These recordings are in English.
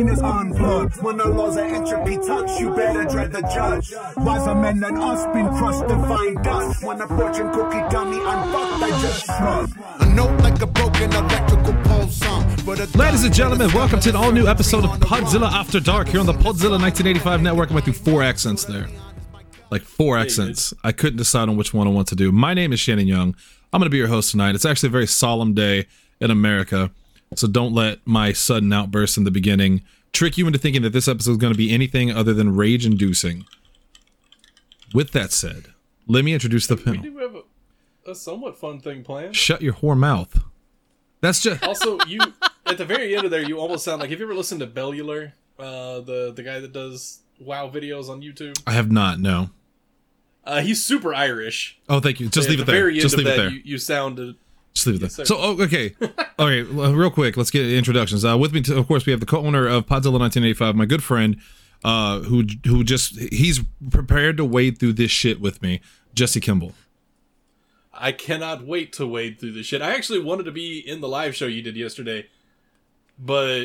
is unplugged. When the laws of entropy touch, you better dread the judge. Wiser men than us been crushed to find dust. When a fortune cookie dummy unfucked, I just shrug. A note like a broken electrical pole song. Ladies and gentlemen, welcome to an all-new episode of Podzilla After Dark here on the Podzilla 1985 network. I went through 4 accents there. Like 4 accents. I couldn't decide on which one I want to do. My name is Shannon Young. I'm going to be your host tonight. It's actually a very solemn day in America, so don't let my sudden outburst in the beginning trick you into thinking that this episode is going to be anything other than rage-inducing. With that said, let me introduce the panel. We do have a somewhat fun thing planned. Shut your whore mouth. That's just... Also, you at the very end of there, you almost sound like... Have you ever listened to Bellular, the guy that does WoW videos on YouTube? I have not, no. He's super Irish. Oh, thank you. Just leave it there. Just leave it there. You sounded... Just leave it there. So, okay. All right, real quick, let's get introductions. With me, of course, we have the co-owner of Podzilla 1985, my good friend, who just, he's prepared to wade through this shit with me, Jesse Kimball. I cannot wait to wade through this shit. I actually wanted to be in the live show you did yesterday, but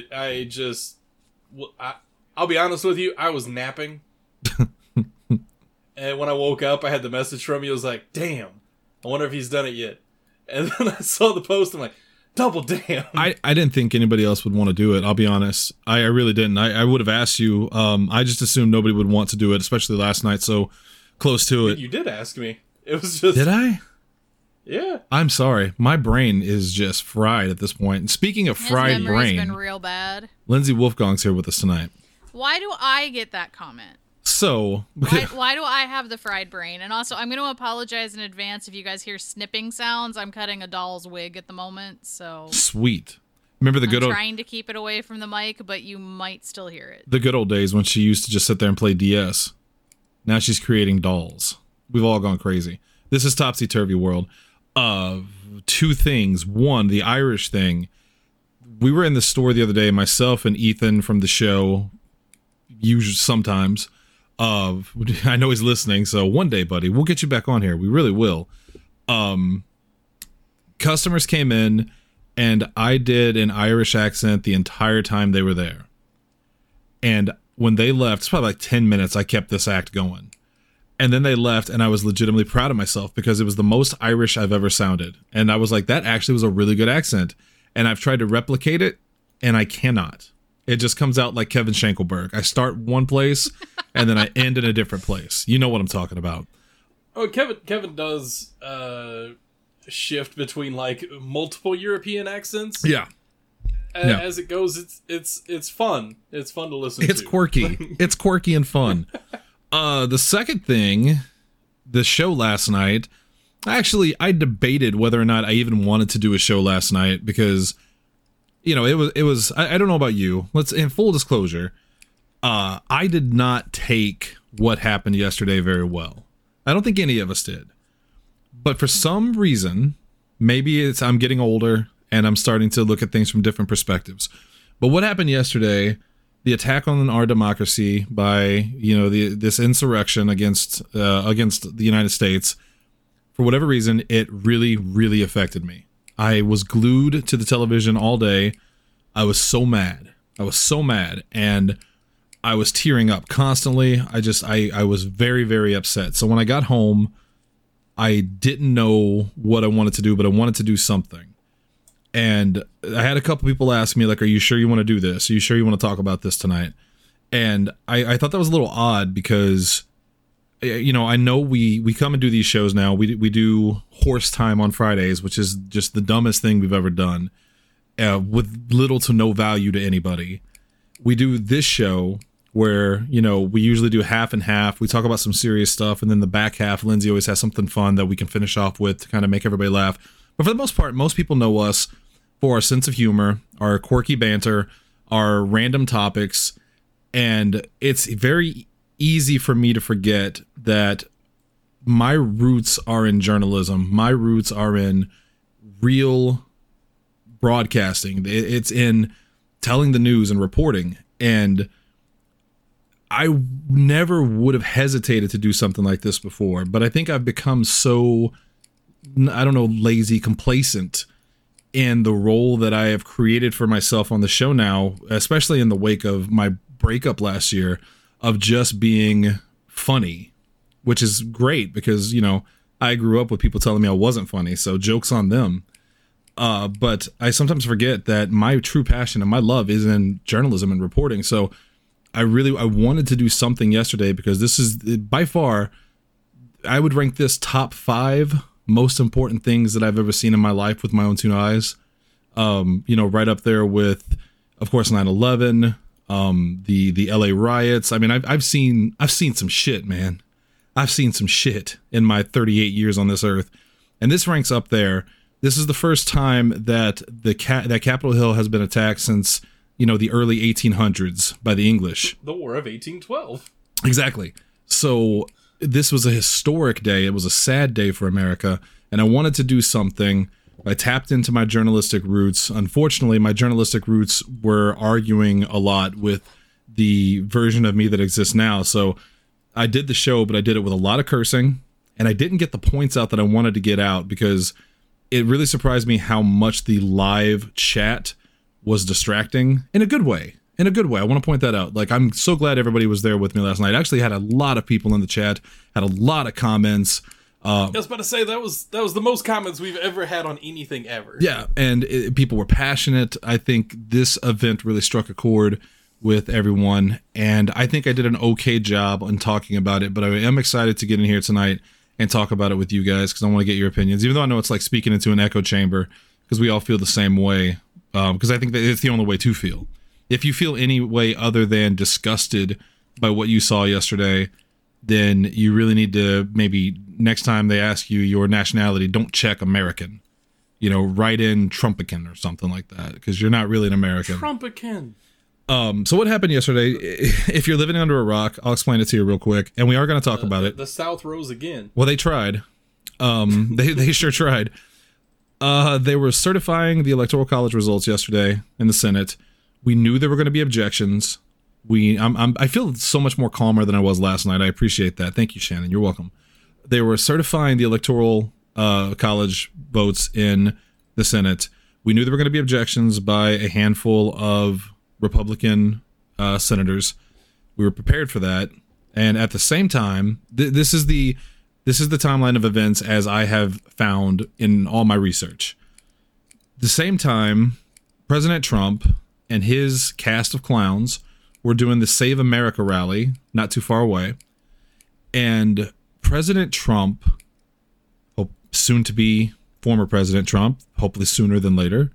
I'll be honest with you, I was napping. And when I woke up, I had the message from you. I was like, damn, I wonder if he's done it yet. And then I saw the post, I'm like, double damn. I didn't think anybody else would want to do it, I'll be honest. I really didn't. I would have asked you. I just assumed nobody would want to do it, especially last night, so close to it. You did ask me. It was just... Did I? Yeah. I'm sorry. My brain is just fried at this point. And speaking of fried His brain... been real bad. Lindsay Wolfgang's here with us tonight. Why do I get that comment? So... Why do I have the fried brain? And also, I'm going to apologize in advance if you guys hear snipping sounds. I'm cutting a doll's wig at the moment, so... Sweet. Remember the good old... I'm trying to keep it away from the mic, but you might still hear it. The good old days when she used to just sit there and play DS. Now she's creating dolls. We've all gone crazy. This is Topsy-Turvy World. 2 things. One, the Irish thing. We were in the store the other day, myself and Ethan from the show, usually sometimes... I know he's listening, so one day, buddy, we'll get you back on here. We really will. Customers came in, and I did an Irish accent the entire time they were there. And when they left, it's probably like 10 minutes, I kept this act going. And then they left, and I was legitimately proud of myself because it was the most Irish I've ever sounded. And I was like, that actually was a really good accent. And I've tried to replicate it, and I cannot. It just comes out like Kevin Schenkelberg. I start one place, and then I end in a different place. You know what I'm talking about. Oh, Kevin does shift between like multiple European accents. Yeah. As it goes, it's fun. It's fun to listen to. It's quirky. It's quirky and fun. The second thing, the show last night, I debated whether or not I even wanted to do a show last night because... You know, it was. I don't know about you. In full disclosure, I did not take what happened yesterday very well. I don't think any of us did. But for some reason, maybe I'm getting older and I'm starting to look at things from different perspectives. But what happened yesterday, the attack on our democracy by, this insurrection against the United States, for whatever reason, it really, really affected me. I was glued to the television all day. I was so mad. And I was tearing up constantly. I was very, very upset. So when I got home, I didn't know what I wanted to do, but I wanted to do something. And I had a couple people ask me, like, are you sure you want to do this? Are you sure you want to talk about this tonight? And I thought that was a little odd because... I know we come and do these shows now. We do Horse Time on Fridays, which is just the dumbest thing we've ever done, with little to no value to anybody. We do this show where, we usually do half and half. We talk about some serious stuff, and then the back half, Lindsay always has something fun that we can finish off with to kind of make everybody laugh. But for the most part, most people know us for our sense of humor, our quirky banter, our random topics, and it's very easy for me to forget that my roots are in journalism. My roots are in real broadcasting. It's in telling the news and reporting. And I never would have hesitated to do something like this before, but I think I've become so, lazy, complacent in the role that I have created for myself on the show now, especially in the wake of my breakup last year, of just being funny, which is great because, you know, I grew up with people telling me I wasn't funny, so joke's on them. But I sometimes forget that my true passion and my love is in journalism and reporting. So I wanted to do something yesterday because this is by far, I would rank this top 5 most important things that I've ever seen in my life with my own 2 eyes. You know, right up there with, of course, 9/11, the LA riots. I mean, I've seen some shit, man. I've seen some shit in my 38 years on this earth, and this ranks up there. This is the first time that that Capitol Hill has been attacked since, you know, the early 1800s by the English. The War of 1812. Exactly. So this was a historic day. It was a sad day for America, and I wanted to do something. I tapped into my journalistic roots. Unfortunately, my journalistic roots were arguing a lot with the version of me that exists now. So I did the show, but I did it with a lot of cursing, and I didn't get the points out that I wanted to get out because it really surprised me how much the live chat was distracting in a good way. In a good way. I want to point that out. Like, I'm so glad everybody was there with me last night. I actually had a lot of people in the chat, had a lot of comments. I was about to say that was the most comments we've ever had on anything ever. Yeah, and people were passionate. I think this event really struck a chord with everyone, and I think I did an okay job on talking about it, but I am excited to get in here tonight and talk about it with you guys because I want to get your opinions, even though I know it's like speaking into an echo chamber because we all feel the same way, because I think that it's the only way to feel. If you feel any way other than disgusted by what you saw yesterday, then you really need to maybe next time they ask you your nationality, don't check American. You know, write in Trumpican or something like that because you're not really an American. Trumpican. So what happened yesterday? If you're living under a rock, I'll explain it to you real quick, and we are going to talk about it. The South rose again. Well, they tried. They sure tried. They were certifying the Electoral College results yesterday in the Senate. We knew there were going to be objections. I feel so much more calmer than I was last night. I appreciate that. Thank you, Shannon. You're welcome. They were certifying the Electoral College votes in the Senate. We knew there were going to be objections by a handful of Republican senators. We were prepared for that. And at the same time, this is the timeline of events as I have found in all my research. At the same time, President Trump and his cast of clowns were doing the Save America rally not too far away. And President Trump, soon to be former President Trump, hopefully sooner than later,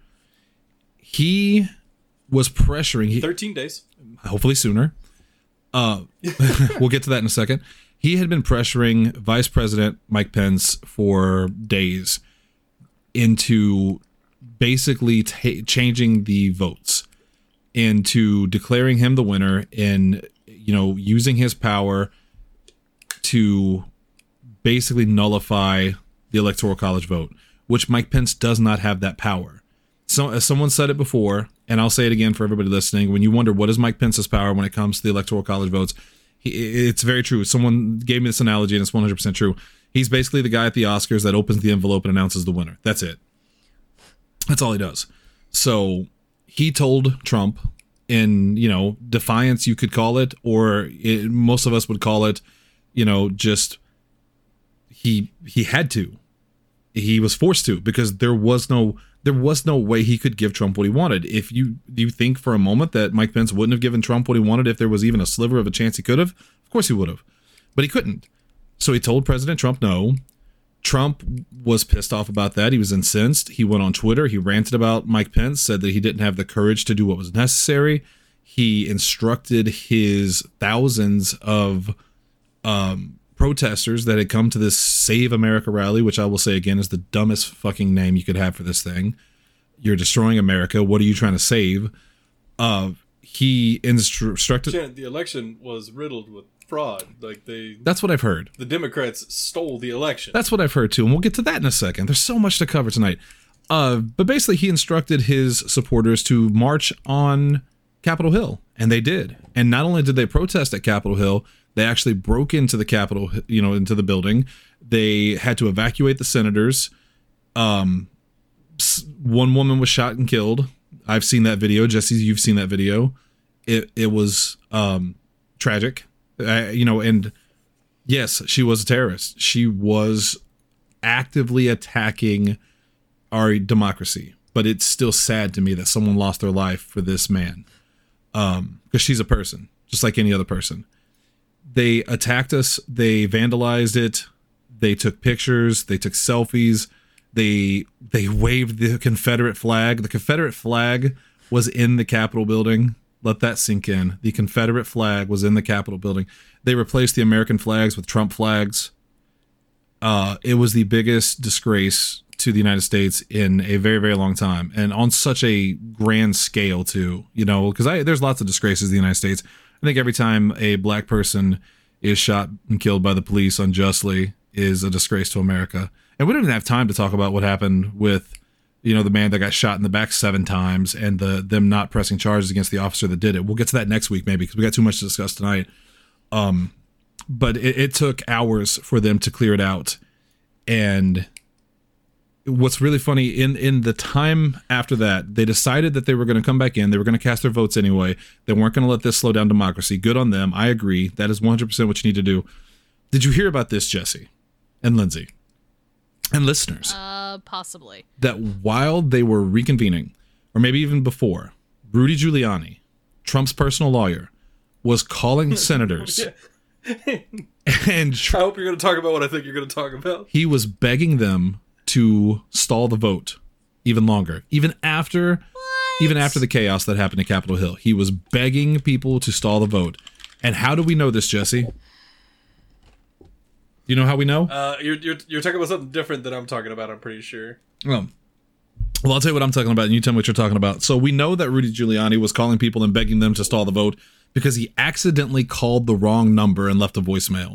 he was pressuring... 13 days. Hopefully sooner. We'll get to that in a second. He had been pressuring Vice President Mike Pence for days into basically changing the votes, into declaring him the winner, and, you know, using his power to basically nullify the Electoral College vote, which Mike Pence does not have that power. So, as someone said it before, and I'll say it again for everybody listening, when you wonder what is Mike Pence's power when it comes to the Electoral College votes, it's very true. Someone gave me this analogy, and it's 100% true. He's basically the guy at the Oscars that opens the envelope and announces the winner. That's it. That's all he does. So he told Trump, in, you know, defiance, you could call it, or most of us would call it, you know, just he had to. He was forced to, because there was no way he could give Trump what he wanted. Do you think for a moment that Mike Pence wouldn't have given Trump what he wanted if there was even a sliver of a chance he could have? Of course he would have. But he couldn't. So he told President Trump no. Trump was pissed off about that. He was incensed. He went on Twitter. He ranted about Mike Pence, said that he didn't have the courage to do what was necessary. He instructed his thousands of protesters that had come to this Save America rally, which I will say again is the dumbest fucking name you could have for this thing. You're destroying America. What are you trying to save? He instructed... Janet, the election was riddled with fraud. That's what I've heard. The Democrats stole the election. That's what I've heard too, and we'll get to that in a second. There's so much to cover tonight. But basically, he instructed his supporters to march on Capitol Hill, and they did. And not only did they protest at Capitol Hill, they actually broke into the Capitol, into the building. They had to evacuate the senators. One woman was shot and killed. I've seen that video. Jesse, you've seen that video. It was tragic, and yes, she was a terrorist. She was actively attacking our democracy, but it's still sad to me that someone lost their life for this man, because she's a person, just like any other person. They attacked us. They vandalized it. They took pictures. They took selfies. They waved the Confederate flag. The Confederate flag was in the Capitol building. Let that sink in. The Confederate flag was in the Capitol building. They replaced the American flags with Trump flags. It was the biggest disgrace to the United States in a very, very long time, and on such a grand scale too. Because there's lots of disgraces in the United States. I think every time a black person is shot and killed by the police unjustly is a disgrace to America. And we don't even have time to talk about what happened with, the man that got shot in the back 7 times and them not pressing charges against the officer that did it. We'll get to that next week maybe, because we got too much to discuss tonight. But it took hours for them to clear it out. And what's really funny, in the time after that, they decided that they were going to come back in. They were going to cast their votes anyway. They weren't going to let this slow down democracy. Good on them. I agree. That is 100% what you need to do. Did you hear about this, Jesse and Lindsay and listeners? Possibly. That while they were reconvening, or maybe even before, Rudy Giuliani, Trump's personal lawyer, was calling senators. And I hope you're going to talk about what I think you're going to talk about. He was begging them to stall the vote even longer, even after the chaos that happened at Capitol Hill. He was begging people to stall the vote. And how do we know this, Jesse? Do you know how we know? You're talking about something different than I'm talking about, I'm pretty sure. Well, I'll tell you what I'm talking about, and you tell me what you're talking about. So we know that Rudy Giuliani was calling people and begging them to stall the vote because he accidentally called the wrong number and left a voicemail.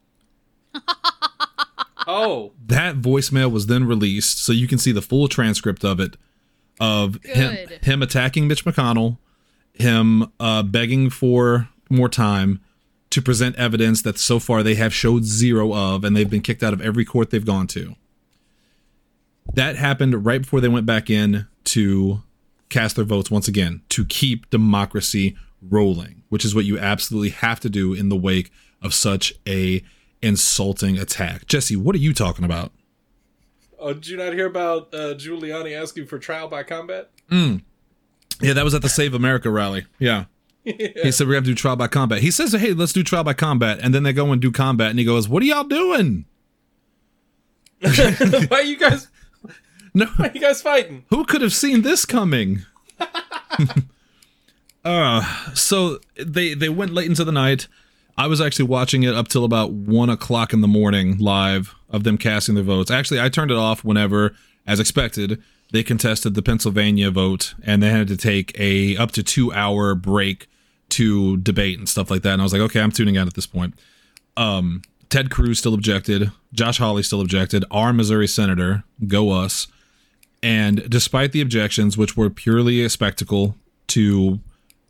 Oh. That voicemail was then released, so you can see the full transcript of it, of him attacking Mitch McConnell, him begging for more time to present evidence that so far they have showed zero of, and they've been kicked out of every court they've gone to. That happened right before they went back in to cast their votes once again, to keep democracy rolling, which is what you absolutely have to do in the wake of such a insulting attack. Jesse, what are you talking about? Oh, did you not hear about Giuliani asking for trial by combat? Yeah, that was at the Save America rally. Yeah. He said we're going to do trial by combat. He says, hey, let's do trial by combat. And then they go and do combat. And he goes, what are y'all doing? Why are you guys fighting? Who could have seen this coming? So they went late into the night. I was actually watching it up till about 1 o'clock in the morning live of them casting their votes. Actually, I turned it off whenever, as expected, they contested the Pennsylvania vote, and they had to take a up to 2-hour break to debate and stuff like that. And I was like, okay, I'm tuning out at this point. Ted Cruz still objected. Josh Hawley still objected. Our Missouri senator, go us. And despite the objections, which were purely a spectacle to...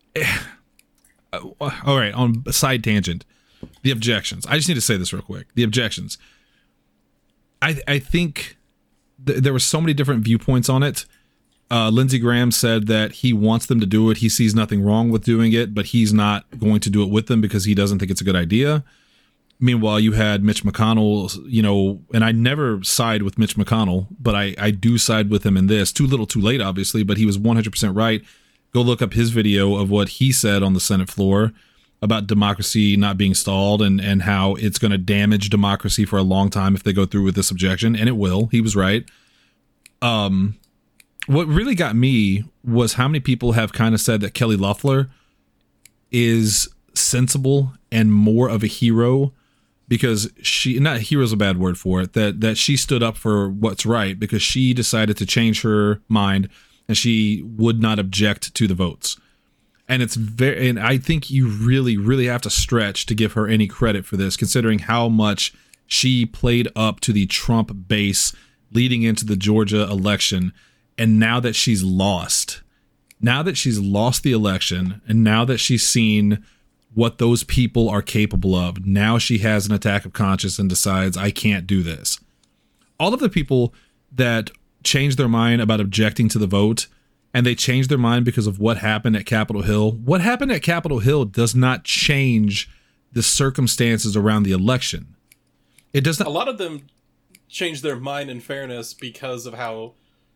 all right, on a side tangent, the objections. I just need to say this real quick. The objections. I think there were so many different viewpoints on it. Lindsey Graham said that he wants them to do it. He sees nothing wrong with doing it, but he's not going to do it with them because he doesn't think it's a good idea. Meanwhile, you had Mitch McConnell, and I never side with Mitch McConnell, but I do side with him in this. Too little, too late, obviously, but he was 100% right. Go look up his video of what he said on the Senate floor about democracy not being stalled and how it's going to damage democracy for a long time if they go through with this objection. And it will. He was right. What really got me was how many people have kind of said that Kelly Loeffler is sensible and more of a hero because not hero is a bad word for it, that she stood up for what's right because she decided to change her mind and she would not object to the votes. And and I think you really, really have to stretch to give her any credit for this, considering how much she played up to the Trump base leading into the Georgia election. And now that she's lost the election, and now that she's seen what those people are capable of, now she has an attack of conscience and decides, I can't do this. All of the people that change their mind about objecting to the vote, and they changed their mind because of what happened at Capitol Hill. What happened at Capitol Hill does not change the circumstances around the election. It does not. A lot of them changed their mind, in fairness, because of how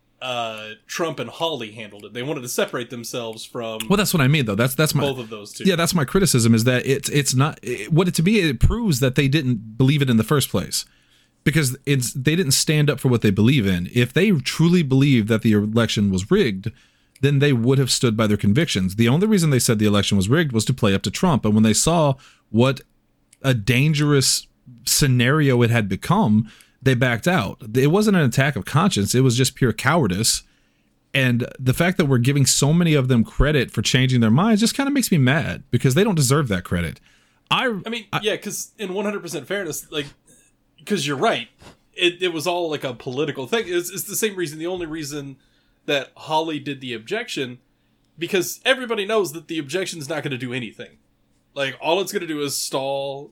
Trump and Hawley handled it. They wanted to separate themselves from. Well, that's what I mean, though. That's my both of those two. Yeah, that's my criticism. Is that it's not what it to me. It proves that they didn't believe it in the first place, because they didn't stand up for what they believe in. If they truly believed that the election was rigged, then they would have stood by their convictions. The only reason they said the election was rigged was to play up to Trump. And when they saw what a dangerous scenario it had become, they backed out. It wasn't an attack of conscience. It was just pure cowardice. And the fact that we're giving so many of them credit for changing their minds just kind of makes me mad, because they don't deserve that credit. I mean, because in 100% fairness, like, because you're right, it was all like a political thing. It's the same reason, the only reason that Hawley did the objection, because everybody knows that the objection's not going to do anything. Like, all it's going to do is stall,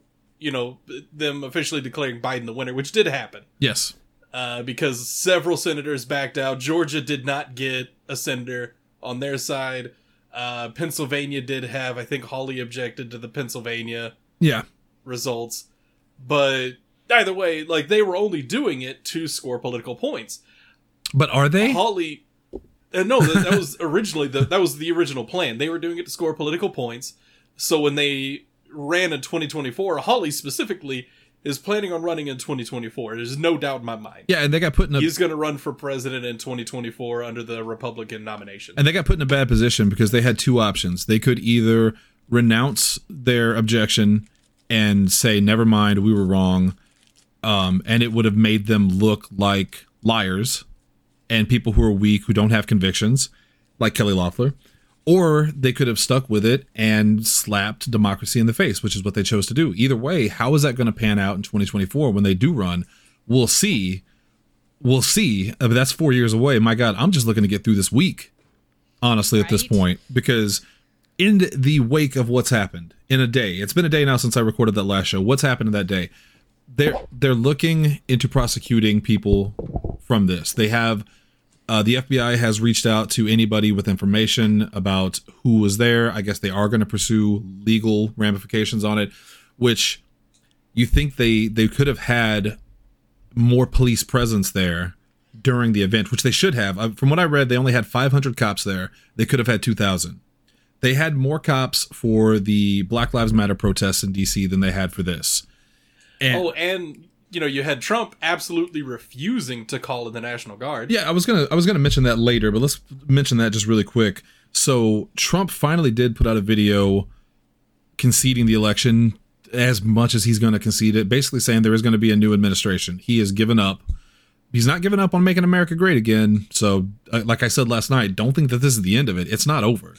them officially declaring Biden the winner, which did happen. Yes. Because several senators backed out. Georgia did not get a senator on their side. Pennsylvania did have, I think Hawley objected to the Pennsylvania results. But either way, like, they were only doing it to score political points. But are they? Hawley... no, that was originally that was the original plan. They were doing it to score political points. So when they ran in 2024, Hawley specifically is planning on running in 2024. There's no doubt in my mind. Yeah, and they got put in he's going to run for president in 2024 under the Republican nomination. And they got put in a bad position because they had two options. They could either renounce their objection and say, never mind, we were wrong. And it would have made them look like liars and people who are weak, who don't have convictions, like Kelly Loeffler. Or they could have stuck with it and slapped democracy in the face, which is what they chose to do. Either way, how is that going to pan out in 2024 when they do run? We'll see. We'll see. I mean, that's 4 years away. My God, I'm just looking to get through this week, honestly, at this point. Because in the wake of what's happened in a day, it's been a day now since I recorded that last show. What's happened in that day? They're looking into prosecuting people from this. They have... the FBI has reached out to anybody with information about who was there. I guess they are going to pursue legal ramifications on it, which you think they could have had more police presence there during the event, which they should have. From what I read, they only had 500 cops there. They could have had 2,000. They had more cops for the Black Lives Matter protests in D.C. than they had for this. And you had Trump absolutely refusing to call in the National Guard. Yeah, I was gonna mention that later, but let's mention that just really quick. So Trump finally did put out a video conceding the election as much as he's going to concede it, basically saying there is going to be a new administration. He has given up. He's not giving up on making America great again. So, like I said last night, don't think that this is the end of it. It's not over.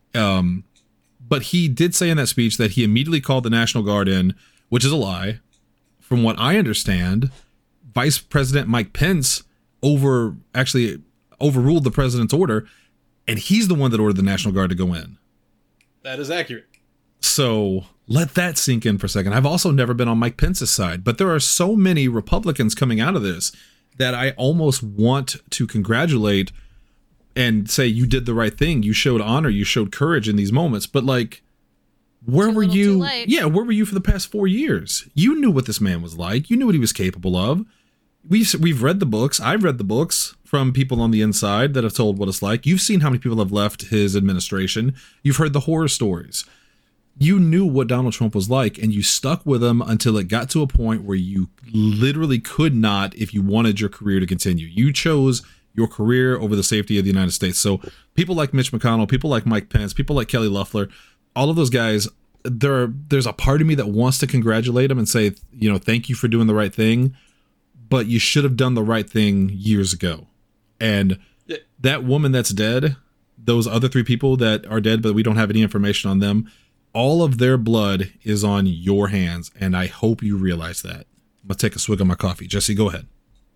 But he did say in that speech that he immediately called the National Guard in, which is a lie. From what I understand, Vice President Mike Pence overruled the president's order, and he's the one that ordered the National Guard to go in. That is accurate. So let that sink in for a second. I've also never been on Mike Pence's side, but there are so many Republicans coming out of this that I almost want to congratulate and say, you did the right thing. You showed honor. You showed courage in these moments. But like, where were you? Yeah, where were you for the past 4 years? You knew what this man was like. You knew what he was capable of. We've read the books. I've read the books from people on the inside that have told what it's like. You've seen how many people have left his administration. You've heard the horror stories. You knew what Donald Trump was like, and you stuck with him until it got to a point where you literally could not, if you wanted your career to continue. You chose your career over the safety of the United States. So people like Mitch McConnell, people like Mike Pence, people like Kelly Loeffler, all of those guys, there's a part of me that wants to congratulate them and say, thank you for doing the right thing, but you should have done the right thing years ago. And that woman that's dead, those other 3 people that are dead, but we don't have any information on them, all of their blood is on your hands, and I hope you realize that. I'm going to take a swig of my coffee. Jesse, go ahead.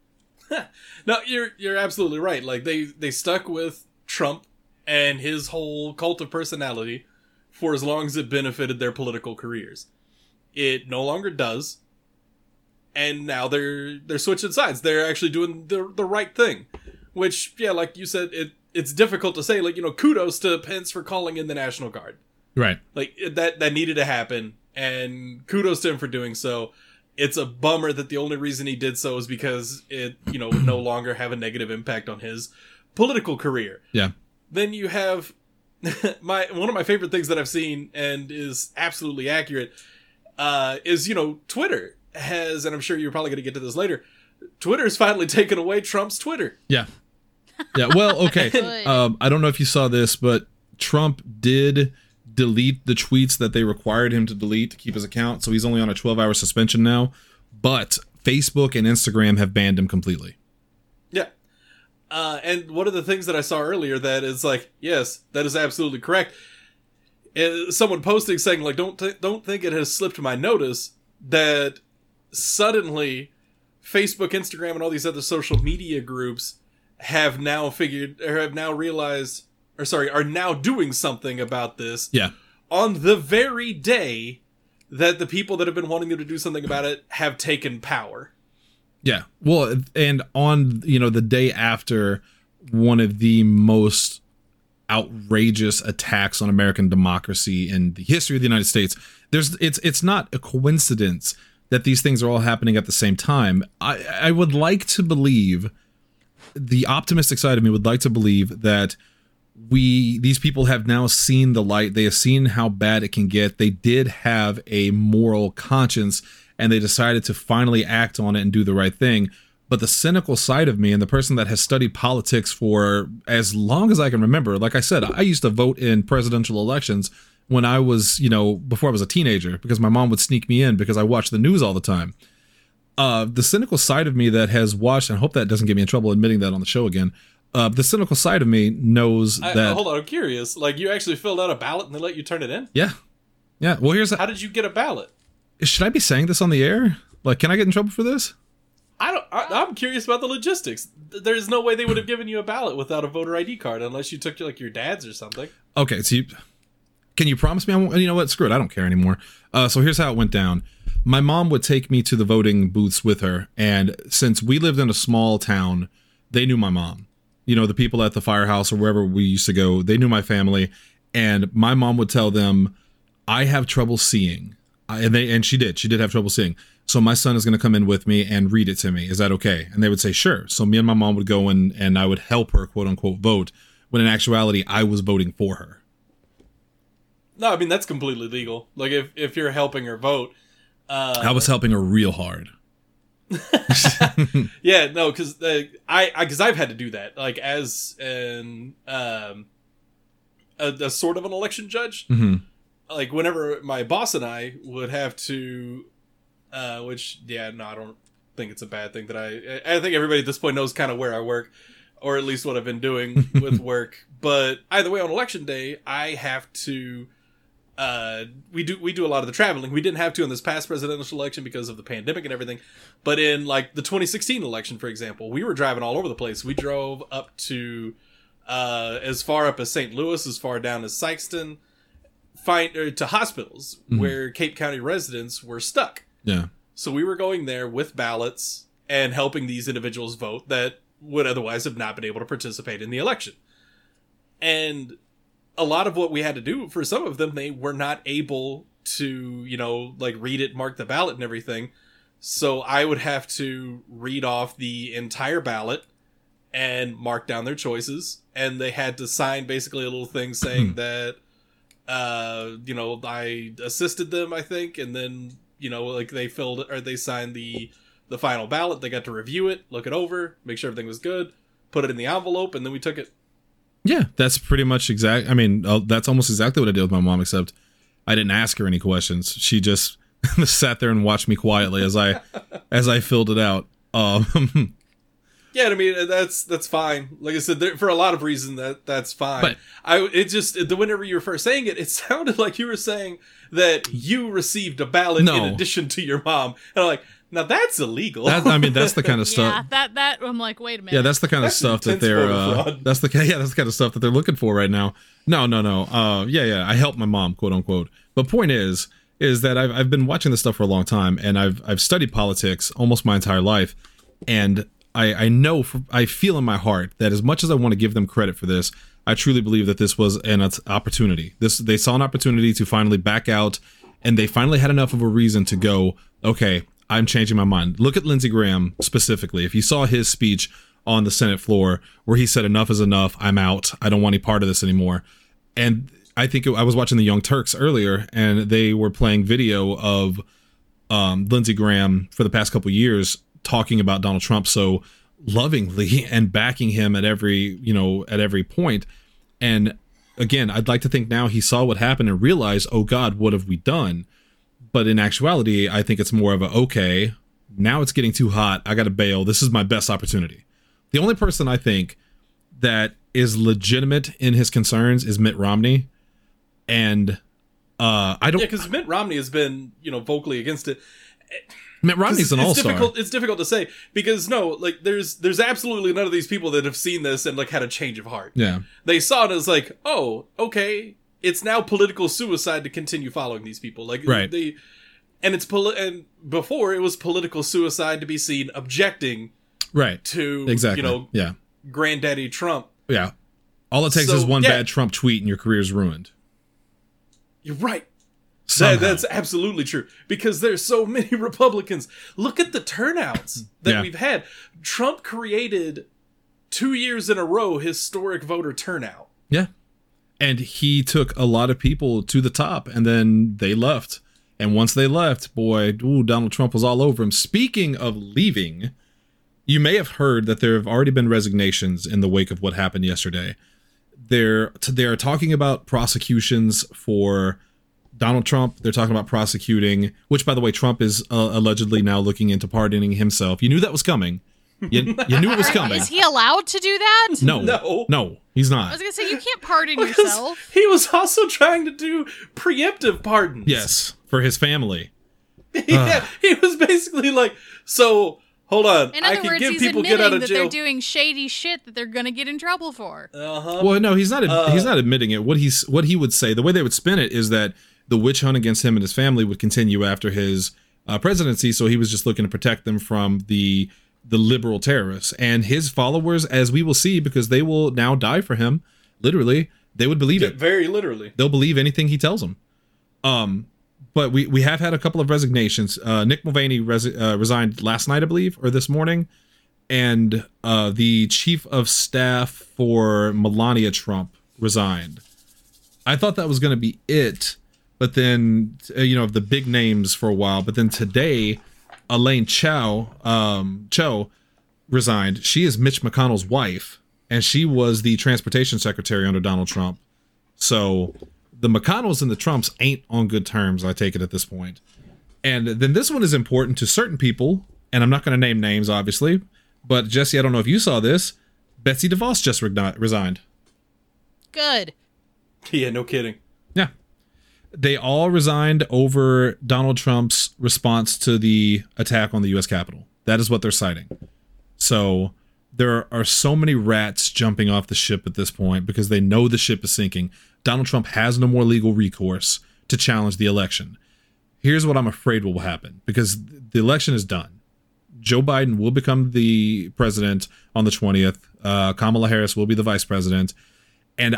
No, you're absolutely right. Like, they stuck with Trump and his whole cult of personality for as long as it benefited their political careers. It no longer does, and now they're switching sides. They're actually doing the right thing, which, yeah, like you said, it's difficult to say. Like, kudos to Pence for calling in the National Guard. Right. Like, that needed to happen, and kudos to him for doing so. It's a bummer that the only reason he did so is because it, would no longer have a negative impact on his political career. Yeah. Then you have one of my favorite things that I've seen and is absolutely accurate is, Twitter has, and I'm sure you're probably going to get to this later, Twitter's finally taken away Trump's Twitter. Yeah. Yeah. Well, okay. I don't know if you saw this, but Trump did delete the tweets that they required him to delete to keep his account. So he's only on a 12-hour suspension now. But Facebook and Instagram have banned him completely. Yeah. And one of the things that I saw earlier that is like, yes, that is absolutely correct. Someone posting saying, like, don't think it has slipped my notice that suddenly Facebook, Instagram, and all these other social media groups have now realized, are now doing something about this. Yeah. On the very day that the people that have been wanting them to do something about it have taken power. Yeah. Well, and on, the day after one of the most outrageous attacks on American democracy in the history of the United States, it's not a coincidence that these things are all happening at the same time. I would like to believe, the optimistic side of me would like to believe that these people have now seen the light. They have seen how bad it can get. They did have a moral conscience, and they decided to finally act on it and do the right thing. But the cynical side of me, and the person that has studied politics for as long as I can remember, like I said, I used to vote in presidential elections when I was, before I was a teenager, because my mom would sneak me in because I watched the news all the time. The cynical side of me that has watched, and I hope that doesn't get me in trouble admitting that on the show again, the cynical side of me knows that... Hold on, I'm curious. Like, you actually filled out a ballot and they let you turn it in? Yeah. Yeah, well, How did you get a ballot? Should I be saying this on the air? Like, can I get in trouble for this? I'm curious about the logistics. There's no way they would have given you a ballot without a voter ID card unless you took, like, your dad's or something. Okay, so can you promise me? You know what? Screw it. I don't care anymore. So here's how it went down. My mom would take me to the voting booths with her, and since we lived in a small town, they knew my mom. The people at the firehouse or wherever we used to go, they knew my family, and my mom would tell them, I have trouble seeing. And she did have trouble seeing. So my son is going to come in with me and read it to me. Is that okay? And they would say, sure. So me and my mom would go in and I would help her, quote unquote, vote, when in actuality, I was voting for her. No, I mean, that's completely legal. Like, if you're helping her vote. I was helping her real hard. Yeah, no, because I've had to do that, like, as an a sort of an election judge. Mm-hmm. Like, whenever my boss and I would have to, which, yeah, no, I don't think it's a bad thing that I think everybody at this point knows kind of where I work, or at least what I've been doing with work. But either way, on election day, I have to. We do a lot of the traveling. We didn't have to in this past presidential election because of the pandemic and everything. But in, like, the 2016 election, for example, we were driving all over the place. We drove up to as far up as St. Louis, as far down as Sikeston, to hospitals where Cape County residents were stuck. Yeah. So we were going there with ballots and helping these individuals vote that would otherwise have not been able to participate in the election. And a lot of what we had to do, for some of them, they were not able to, like, read it, mark the ballot and everything. So I would have to read off the entire ballot and mark down their choices. And they had to sign basically a little thing saying that, I assisted them, I think. And then, like, they signed the final ballot. They got to review it, look it over, make sure everything was good, put it in the envelope, and then we took it. Yeah, that's pretty much exact. I mean, that's almost exactly what I did with my mom, except I didn't ask her any questions. She just sat there and watched me quietly as I filled it out. Yeah, I mean, that's fine. Like I said, for a lot of reasons, that's fine. But whenever you were first saying it, it sounded like you were saying that you received a ballot in addition to your mom. And I'm like, now that's illegal. That's the kind of stuff. Yeah, that I'm like, wait a minute. Yeah, that's the kind of stuff that they're. That's the kind of stuff that they're looking for right now. No. Yeah. I helped my mom, quote unquote. But point is that I've been watching this stuff for a long time, and I've studied politics almost my entire life, and I know, I feel in my heart that as much as I want to give them credit for this, I truly believe that this was an opportunity. They saw an opportunity to finally back out, and they finally had enough of a reason to go, okay, I'm changing my mind. Look at Lindsey Graham specifically. If you saw his speech on the Senate floor where he said, enough is enough, I'm out, I don't want any part of this anymore. And I think I was watching the Young Turks earlier, and they were playing video of Lindsey Graham for the past couple years talking about Donald Trump so lovingly and backing him at every point. And again, I'd like to think now he saw what happened and realized, oh God, what have we done? But in actuality, I think it's more of a, okay, now it's getting too hot, I got to bail. This is my best opportunity. The only person I think that is legitimate in his concerns is Mitt Romney. And I don't... Yeah, because Mitt Romney has been, vocally against it. Mitt Romney's an all-star. It's difficult to say because there's absolutely none of these people that have seen this and had a change of heart. Yeah, they saw it as oh, okay, it's now political suicide to continue following these people. Right. And before it was political suicide to be seen objecting. Right. To exactly. Yeah. Granddaddy Trump. Yeah. All it takes is one bad Trump tweet and your career's ruined. You're right. That's absolutely true because there's so many Republicans. Look at the turnouts that we've had. Trump created 2 years in a row historic voter turnout. Yeah. And he took a lot of people to the top and then they left. And once they left, boy, Donald Trump was all over him. Speaking of leaving, you may have heard that there have already been resignations in the wake of what happened yesterday. They're talking about prosecutions for Donald Trump. They're talking about prosecuting, which, by the way, Trump is allegedly now looking into pardoning himself. You knew that was coming. You knew it was coming. Is he allowed to do that? No, he's not. I was going to say, you can't pardon yourself. He was also trying to do preemptive pardons. Yes, for his family. Yeah, he was basically so... Hold on. In other words, give he's people admitting get out of that jail. they're doing shady shit that they're going to get in trouble for. Well, no, he's not. He's not admitting it. What he would say, the way they would spin it, is that the witch hunt against him and his family would continue after his presidency. So he was just looking to protect them from the liberal terrorists and his followers, as we will see, because they will now die for him. Literally, they would believe it. Very literally, they'll believe anything he tells them. But we have had a couple of resignations. Nick Mulvaney resigned last night, I believe, or this morning. And the chief of staff for Melania Trump resigned. I thought that was going to be it. But then, the big names for a while. But then today, Elaine Chao resigned. She is Mitch McConnell's wife. And she was the transportation secretary under Donald Trump. So... the McConnells and the Trumps ain't on good terms, I take it at this point. And then this one is important to certain people, and I'm not going to name names, obviously, but Jesse, I don't know if you saw this. Betsy DeVos just resigned. Good. Yeah, no kidding. Yeah. They all resigned over Donald Trump's response to the attack on the U.S. Capitol. That is what they're citing. So there are so many rats jumping off the ship at this point because they know the ship is sinking. Donald Trump has no more legal recourse to challenge the election. Here's what I'm afraid will happen, because the election is done. Joe Biden will become the president on the 20th. Kamala Harris will be the vice president. And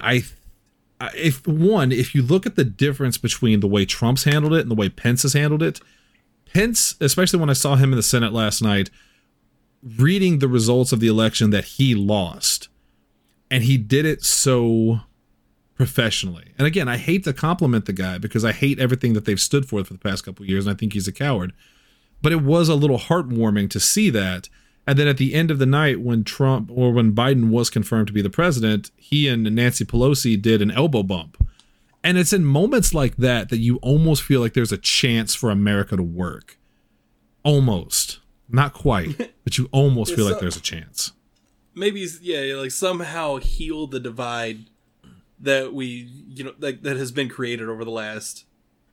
if you look at the difference between the way Trump's handled it and the way Pence has handled it, Pence, especially when I saw him in the Senate last night, reading the results of the election that he lost, and he did it so professionally. And again, I hate to compliment the guy because I hate everything that they've stood for the past couple of years, and I think he's a coward. But it was a little heartwarming to see that. And then at the end of the night, when Biden was confirmed to be the president, he and Nancy Pelosi did an elbow bump. And it's in moments like that that you almost feel like there's a chance for America to work. Almost. Not quite, but you almost feel like there's a chance. Maybe, somehow heal the divide that that has been created over the last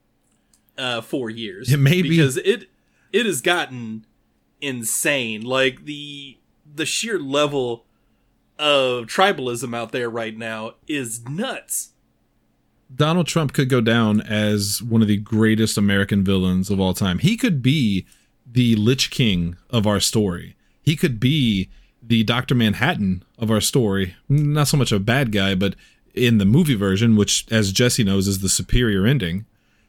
4 years. It may be, because it has gotten insane. Like the sheer level of tribalism out there right now is nuts. Donald Trump could go down as one of the greatest American villains of all time. He could be the Lich King of our story. He could be the Dr. Manhattan of our story. Not so much a bad guy, but in the movie version, which, as Jesse knows, is the superior ending.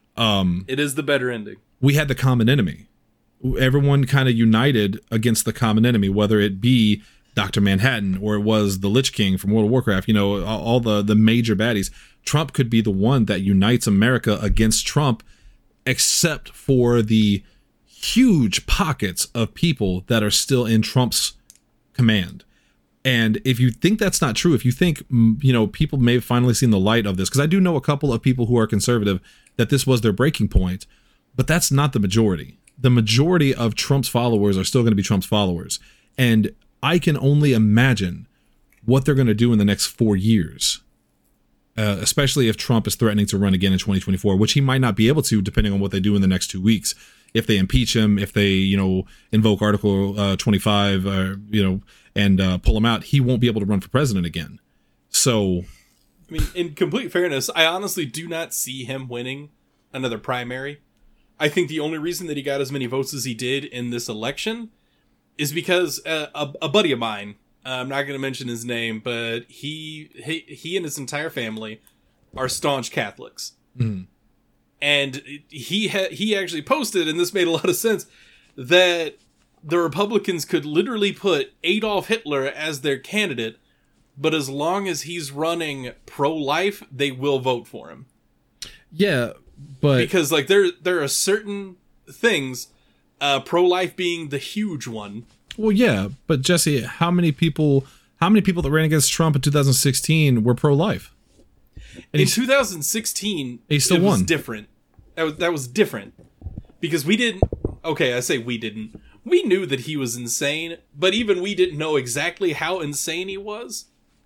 It is the better ending. We had the common enemy. Everyone kind of united against the common enemy, whether it be Dr. Manhattan or it was the Lich King from World of Warcraft, you know, all the major baddies. Trump could be the one that unites America against Trump, except for the huge pockets of people that are still in Trump's command. And if you think that's not true, if you think, you know, people may have finally seen the light of this, because I do know a couple of people who are conservative that this was their breaking point, but that's not the majority. The majority of Trump's followers are still going to be Trump's followers. And I can only imagine what they're going to do in the next 4 years, especially if Trump is threatening to run again in 2024, which he might not be able to, depending on what they do in the next 2 weeks. If they impeach him, if they, you know, invoke Article 25, you know, and pull him out, he won't be able to run for president again. So, I mean, in complete fairness, I honestly do not see him winning another primary. I think the only reason that he got as many votes as he did in this election is because a buddy of mine, I'm not going to mention his name, but he and his entire family are staunch Catholics. Mm. And he actually posted, and this made a lot of sense, that the Republicans could literally put Adolf Hitler as their candidate, but as long as he's running pro-life, they will vote for him. Yeah, but because like there are certain things, pro-life being the huge one. Well, yeah, but Jesse, how many people that ran against Trump in 2016 were pro-life? And in 2016, he still won. Was different. That was different because we didn't. Okay, I say we didn't. We knew that he was insane, but even we didn't know exactly how insane he was.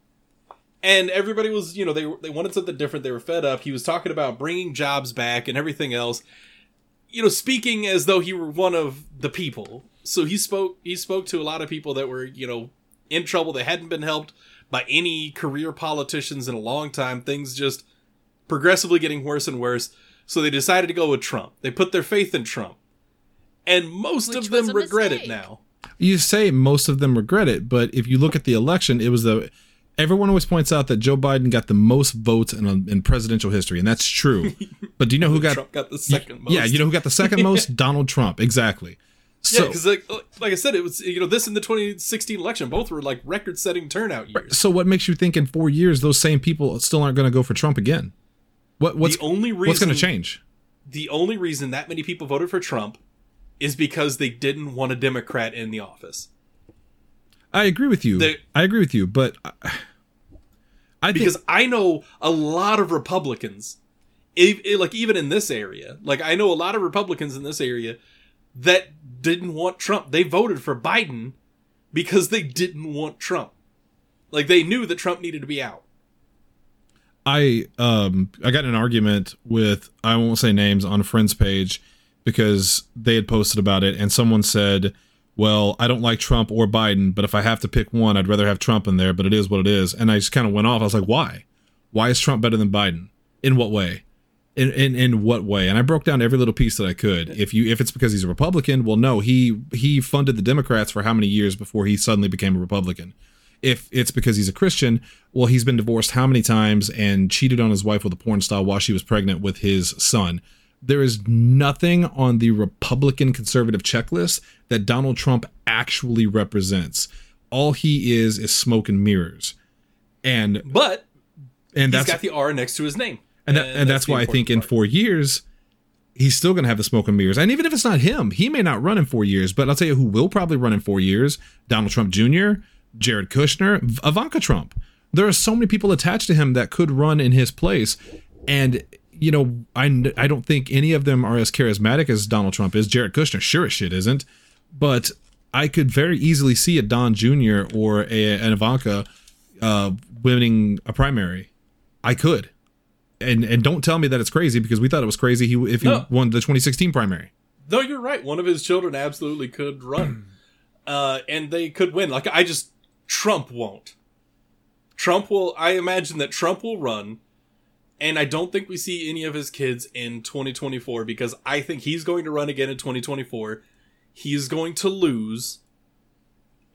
And everybody was, you know, they wanted something different. They were fed up. He was talking about bringing jobs back and everything else. You know, speaking as though he were one of the people. So he spoke to a lot of people that were, you know, in trouble. They hadn't been helped by any career politicians in a long time. Things just progressively getting worse and worse. So they decided to go with Trump. They put their faith in Trump. And most of them regret it now. You say most of them regret it, but if you look at the election, it was everyone always points out that Joe Biden got the most votes in presidential history, and that's true. But do you know who got Trump got the second most? Yeah, you know who got the second most? Donald Trump, exactly. So, yeah, because like I said, it was, you know, this and the 2016 election both were like record-setting turnout years. So what makes you think in 4 years those same people still aren't going to go for Trump again? What's going to change? The only reason that many people voted for Trump is because they didn't want a Democrat in the office. I agree with you. But I know a lot of Republicans, like even in this area, like I know a lot of Republicans in this area that didn't want Trump. They voted for Biden because they didn't want Trump. Like they knew that Trump needed to be out. I got in an argument with, I won't say names, on a friend's page because they had posted about it, and someone said, well, I don't like Trump or Biden, but if I have to pick one, I'd rather have Trump in there, but it is what it is. And I just kind of went off. I was like, why? Why is Trump better than Biden? In what way? In what way? And I broke down every little piece that I could. If it's because he's a Republican, well, no, he funded the Democrats for how many years before he suddenly became a Republican? If it's because he's a Christian, well, he's been divorced how many times and cheated on his wife with a porn star while she was pregnant with his son. There is nothing on the Republican conservative checklist that Donald Trump actually represents. All he is smoke and mirrors. But he's that's got the R next to his name. And that's why I think in 4 years, he's still going to have the smoke and mirrors. And even if it's not him, he may not run in 4 years. But I'll tell you who will probably run in 4 years: Donald Trump Jr., Jared Kushner, Ivanka Trump. There are so many people attached to him that could run in his place. And, you know, I don't think any of them are as charismatic as Donald Trump is. Jared Kushner sure as shit isn't. But I could very easily see a Don Jr. or an Ivanka winning a primary. I could. And don't tell me that it's crazy, because we thought it was crazy if he won the 2016 primary. No, you're right. One of his children absolutely could run. And they could win. Like, Trump won't. I imagine that Trump will run, and I don't think we see any of his kids in 2024, because I think he's going to run again in 2024. He's going to lose,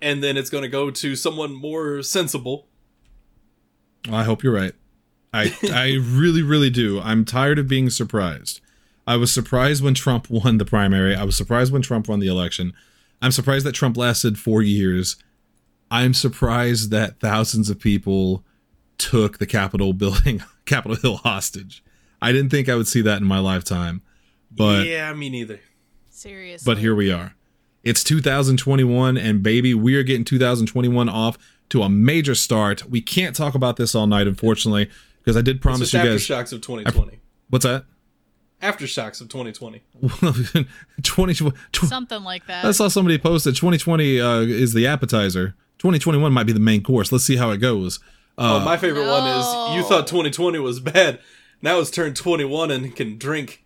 and then it's going to go to someone more sensible. I hope you're right. I really, really do. I'm tired of being surprised. I was surprised when Trump won the primary. I was surprised when Trump won the election. I'm surprised that Trump lasted 4 years. I'm surprised that thousands of people took the Capitol Hill hostage. I didn't think I would see that in my lifetime. But yeah, me neither. Seriously. But here we are. It's 2021, and baby, we are getting 2021 off to a major start. We can't talk about this all night, unfortunately, because I did promise you guys. Aftershocks of 2020. What's that? Aftershocks of 2020. 2020. Something like that. I saw somebody posted 2020 is the appetizer. 2021 might be the main course. Let's see how it goes. My favorite one is you thought 2020 was bad. Now it's turned 21 and can drink.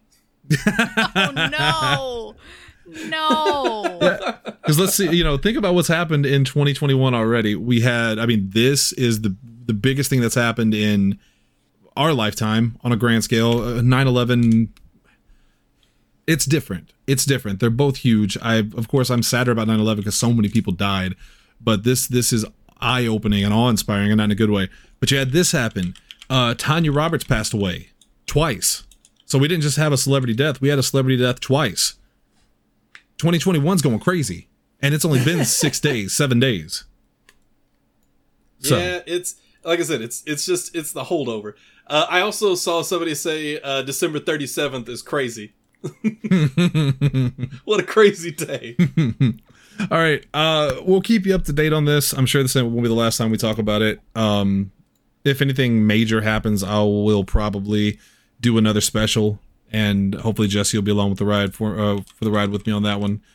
Oh, no. Because let's see, think about what's happened in 2021 already. This is the biggest thing that's happened in our lifetime on a grand scale. 9/11. It's different. They're both huge. Of course, I'm sadder about 9/11 because so many people died. But this is eye-opening and awe-inspiring, and not in a good way. But you had this happen. Tanya Roberts passed away twice. So we didn't just have a celebrity death. We had a celebrity death twice. 2021's going crazy. And it's only been 7 days. So. Yeah, it's like I said, it's the holdover. I also saw somebody say December 37th is crazy. What a crazy day. All right, we'll keep you up to date on this. I'm sure this won't be the last time we talk about it. If anything major happens, will probably do another special, and hopefully Jesse will be along with the ride for the ride with me on that one.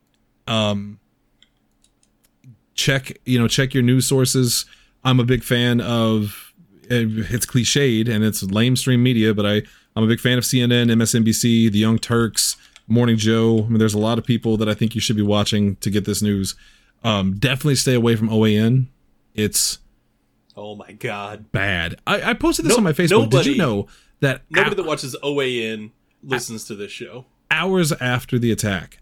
Check your news sources. I'm a big fan of. It's cliched and it's lamestream media, but I'm a big fan of CNN, MSNBC, The Young Turks, Morning Joe. There's a lot of people that I think you should be watching to get this news. Definitely stay away from OAN. It's oh my god, bad. I posted this on my Facebook. Did you know that nobody that watches OAN listens to this show? Hours after the attack,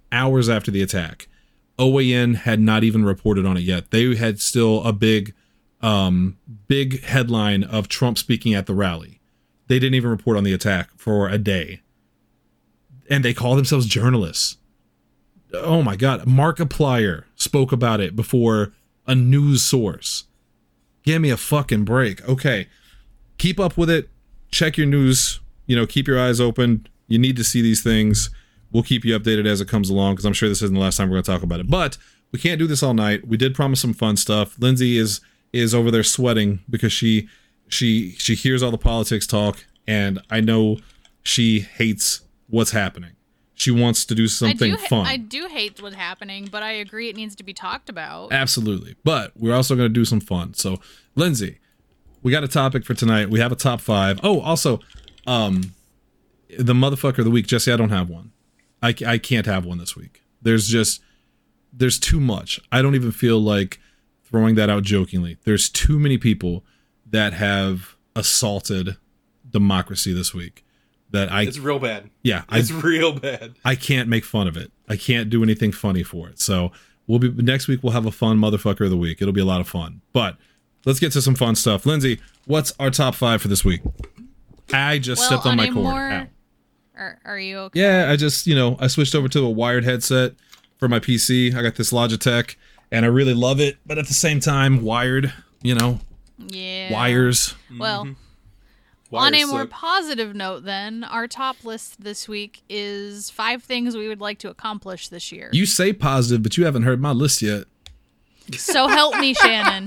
OAN had not even reported on it yet. They had still a big headline of Trump speaking at the rally. They didn't even report on the attack for a day. And they call themselves journalists. Oh my God. Markiplier spoke about it before a news source. Give me a fucking break. Okay. Keep up with it. Check your news. Keep your eyes open. You need to see these things. We'll keep you updated as it comes along, because I'm sure this isn't the last time we're going to talk about it. But we can't do this all night. We did promise some fun stuff. Lindsay is over there sweating because she hears all the politics talk, and I know she hates what's happening. She wants to do something fun. I do hate what's happening, but I agree it needs to be talked about. Absolutely. But we're also going to do some fun. So, Lindsay, we got a topic for tonight. We have a top 5. Oh, also, the motherfucker of the week. Jesse, I don't have one. I can't have one this week. There's too much. I don't even feel like throwing that out jokingly. There's too many people that have assaulted democracy this week. It's real bad. Yeah, it's real bad. I can't make fun of it. I can't do anything funny for it. So next week we'll have a fun motherfucker of the week. It'll be a lot of fun. But let's get to some fun stuff. Lindsay, what's our top 5 for this week? I just stepped on my cord. Are you okay? Yeah, I just I switched over to a wired headset for my PC. I got this Logitech, and I really love it. But at the same time, wired. Yeah. Wires. Well. Mm-hmm. On a more positive note, then, our top list this week is 5 things we would like to accomplish this year. You say positive, but you haven't heard my list yet. So help me, Shannon.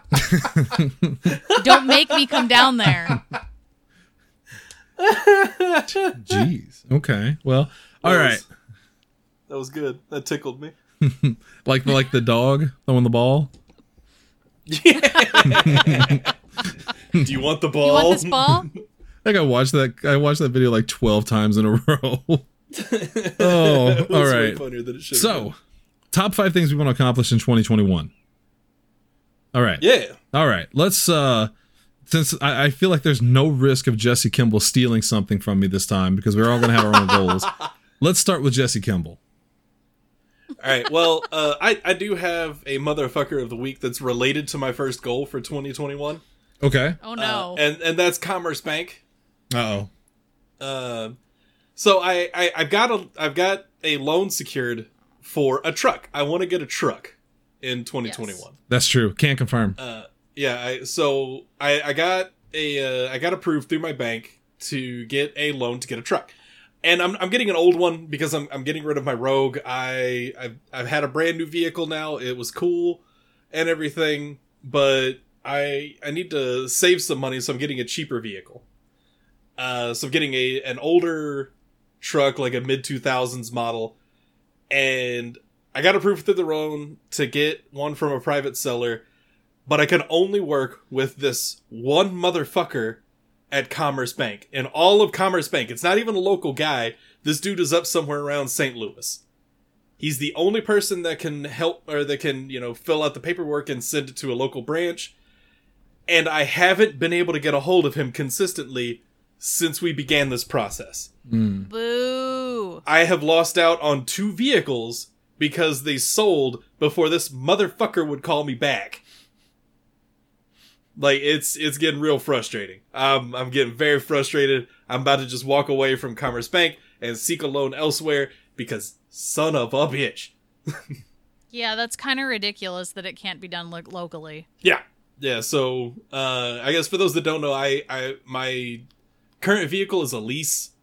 Don't make me come down there. Jeez. Okay. Well, all right. That was good. That tickled me. like the dog throwing the ball? Yeah. Do you want the ball? You want this ball? I think I watched that video like 12 times in a row. Oh, all right. So, top 5 things we want to accomplish in 2021. All right. Yeah. All right. Let's since I feel like there's no risk of Jesse Kimball stealing something from me this time, because we're all going to have our own goals. Let's start with Jesse Kimball. All right. Well, I do have a motherfucker of the week that's related to my first goal for 2021. Okay. Oh no. And that's Commerce Bank. Uh-oh. So I've got a loan secured for a truck. I want to get a truck in 2021. Yes. That's true. Can't confirm. Yeah. I got approved through my bank to get a loan to get a truck. And I'm getting an old one because I'm getting rid of my Rogue. I've had a brand new vehicle now. It was cool and everything, but I need to save some money, so I'm getting a cheaper vehicle. So I'm getting an older truck, like a mid-2000s model, and I got approved through the loan to get one from a private seller, but I can only work with this one motherfucker at Commerce Bank. In all of Commerce Bank, it's not even a local guy. This dude is up somewhere around St. Louis. He's the only person that can help, or that can, fill out the paperwork and send it to a local branch. And I haven't been able to get a hold of him consistently since we began this process. Boo. I have lost out on 2 vehicles because they sold before this motherfucker would call me back. Like, it's getting real frustrating. I'm getting very frustrated. I'm about to just walk away from Commerce Bank and seek a loan elsewhere because son of a bitch. Yeah, that's kind of ridiculous that it can't be done locally. Yeah, so, I guess for those that don't know, my current vehicle is a lease.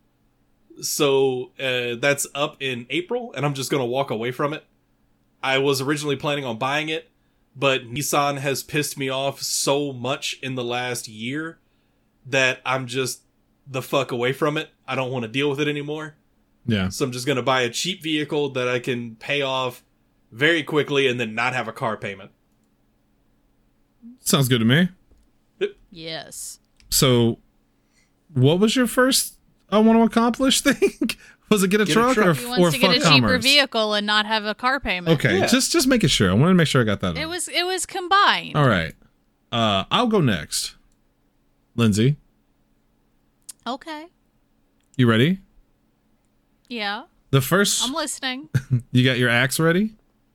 So, that's up in April, and I'm just gonna walk away from it. I was originally planning on buying it, but Nissan has pissed me off so much in the last year that I'm just the fuck away from it. I don't want to deal with it anymore. Yeah. So I'm just going to buy a cheap vehicle that I can pay off very quickly and then not have a car payment. Sounds good to me. Yes. So, what was your first I want to accomplish thing? Was it get a truck or He wants to get a fuck cheaper Commerce? vehicle and not have a car payment. Okay, Yeah. just making sure. I wanted to make sure I got that. It on. was combined. All right. I'll go next. Lindsay, Okay. you ready? Yeah. The first, I'm listening. you got your axe ready?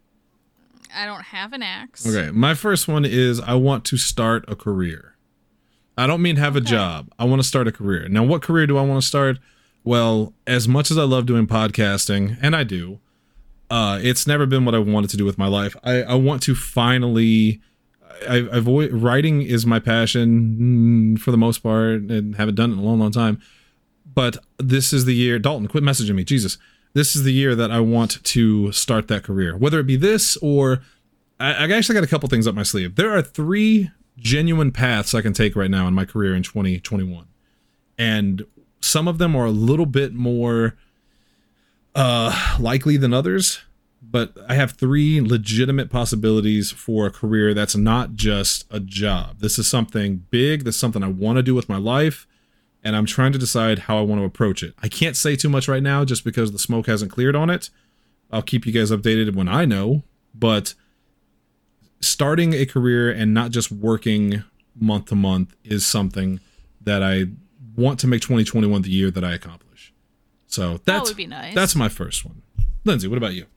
I don't have an axe. Okay, my first one is I want to start a career. I don't mean have a job. I want to start a career. Now, what career do I want to start? Well, as much as I love doing podcasting, and I do, it's never been what I wanted to do with my life. I want to finally... I've always, writing is my passion for the most part, and haven't done it in a long, long time. But this is the year... Dalton, quit messaging me. Jesus. This is the year that I want to start that career. Whether it be this or... I actually got a couple things up my sleeve. There are 3 genuine paths I can take right now in my career in 2021. And some of them are a little bit more likely than others. But I have 3 legitimate possibilities for a career that's not just a job. This is something big. This is something I want to do with my life. And I'm trying to decide how I want to approach it. I can't say too much right now just because the smoke hasn't cleared on it. I'll keep you guys updated when I know. But starting a career and not just working month to month is something that I want to make 2021 the year that I accomplish. So That would be nice. That's my first one. Lindsay, what about you?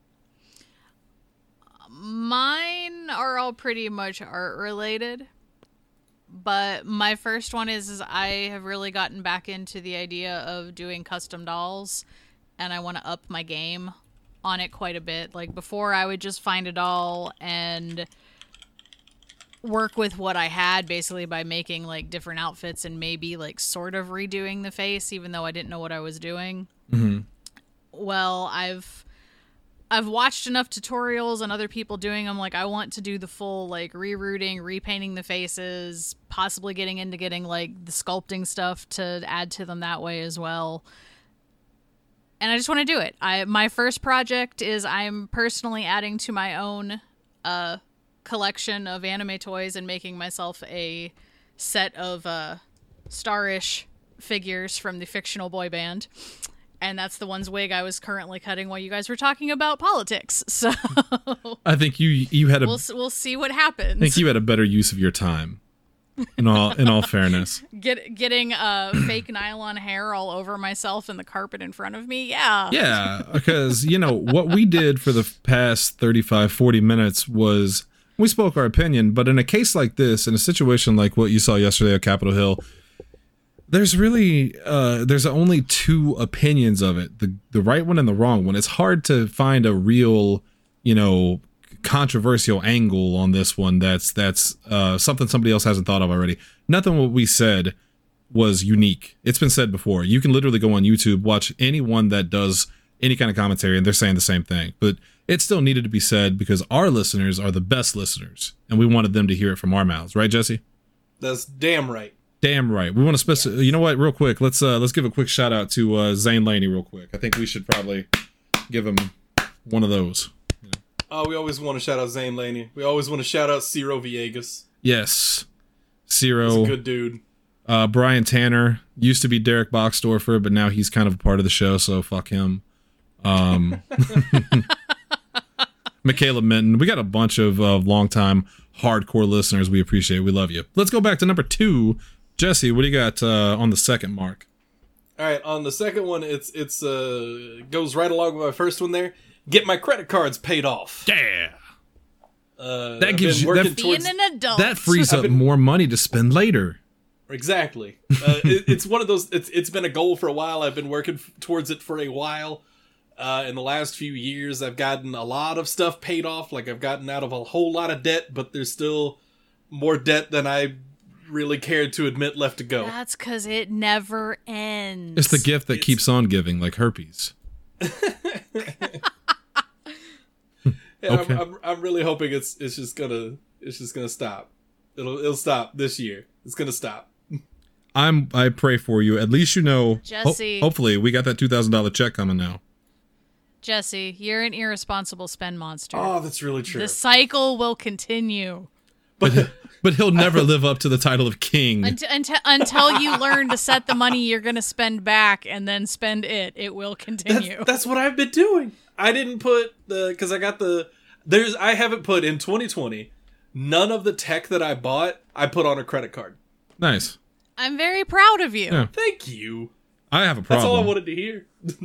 Mine are all pretty much art related. But my first one is I have really gotten back into the idea of doing custom dolls, and I want to up my game on it quite a bit. Like before, I would just find a doll and work with what I had basically by making like different outfits and maybe like sort of redoing the face, even though I didn't know what I was doing. Mm-hmm. Well, I've watched enough tutorials and other people doing them. Like, I want to do the full, like, rerouting, repainting the faces, possibly getting into getting, like, the sculpting stuff to add to them that way as well. And I just want to do it. My first project is I'm personally adding to my own collection of anime toys and making myself a set of Starish figures from the fictional boy band. And that's the one's wig I was currently cutting while you guys were talking about politics. So I think you had a we'll see what happens. I think you had a better use of your time. In all fairness. Getting fake nylon hair all over myself and the carpet in front of me. Yeah. Yeah, because, what we did for the past 35, 40 minutes was we spoke our opinion, but in a case like this, in a situation like what you saw yesterday at Capitol Hill, there's really, there's only two opinions of it, the right one and the wrong one. It's hard to find a real, controversial angle on this one that's something somebody else hasn't thought of already. Nothing what we said was unique. It's been said before. You can literally go on YouTube, watch anyone that does any kind of commentary, and they're saying the same thing. But it still needed to be said because our listeners are the best listeners, and we wanted them to hear it from our mouths, right, Jesse? That's damn right. Damn right. We want to specify. You know what? Real quick, let's give a quick shout out to Zane Laney real quick. I think we should probably give him one of those. Oh, we always want to shout out Zane Laney. We always want to shout out Ciro Villegas. Yes, Ciro. He's a good dude. Brian Tanner used to be Derek Boxdorfer, but now he's kind of a part of the show, so fuck him. Michaela Minton. We got a bunch of longtime hardcore listeners we appreciate. We love you. Let's go back to number 2. Jesse, what do you got on the second mark? All right, on the second one, it's goes right along with my first one there. Get my credit cards paid off. Yeah. That gives you being an adult. That frees up more money to spend later. Exactly. It's one of those. It's been a goal for a while. I've been working towards it for a while. In the last few years, I've gotten a lot of stuff paid off. Like I've gotten out of a whole lot of debt, but there's still more debt than I really cared to admit left to go. That's because it never ends. It's the gift that keeps on giving, like herpes. Yeah, okay. I'm really hoping it's just gonna stop. It'll stop this year. It's gonna stop. I pray for you. At least Jesse. Hopefully, we got that $2,000 check coming now. Jesse, you're an irresponsible spend monster. Oh, that's really true. The cycle will continue. But he'll never live up to the title of king. Until you learn to set the money you're going to spend back and then spend it. It will continue. That's what I've been doing. I didn't put because I got I haven't put in 2020, none of the tech that I bought, I put on a credit card. Nice. I'm very proud of you. Yeah. Thank you. I have a problem. That's all I wanted to hear.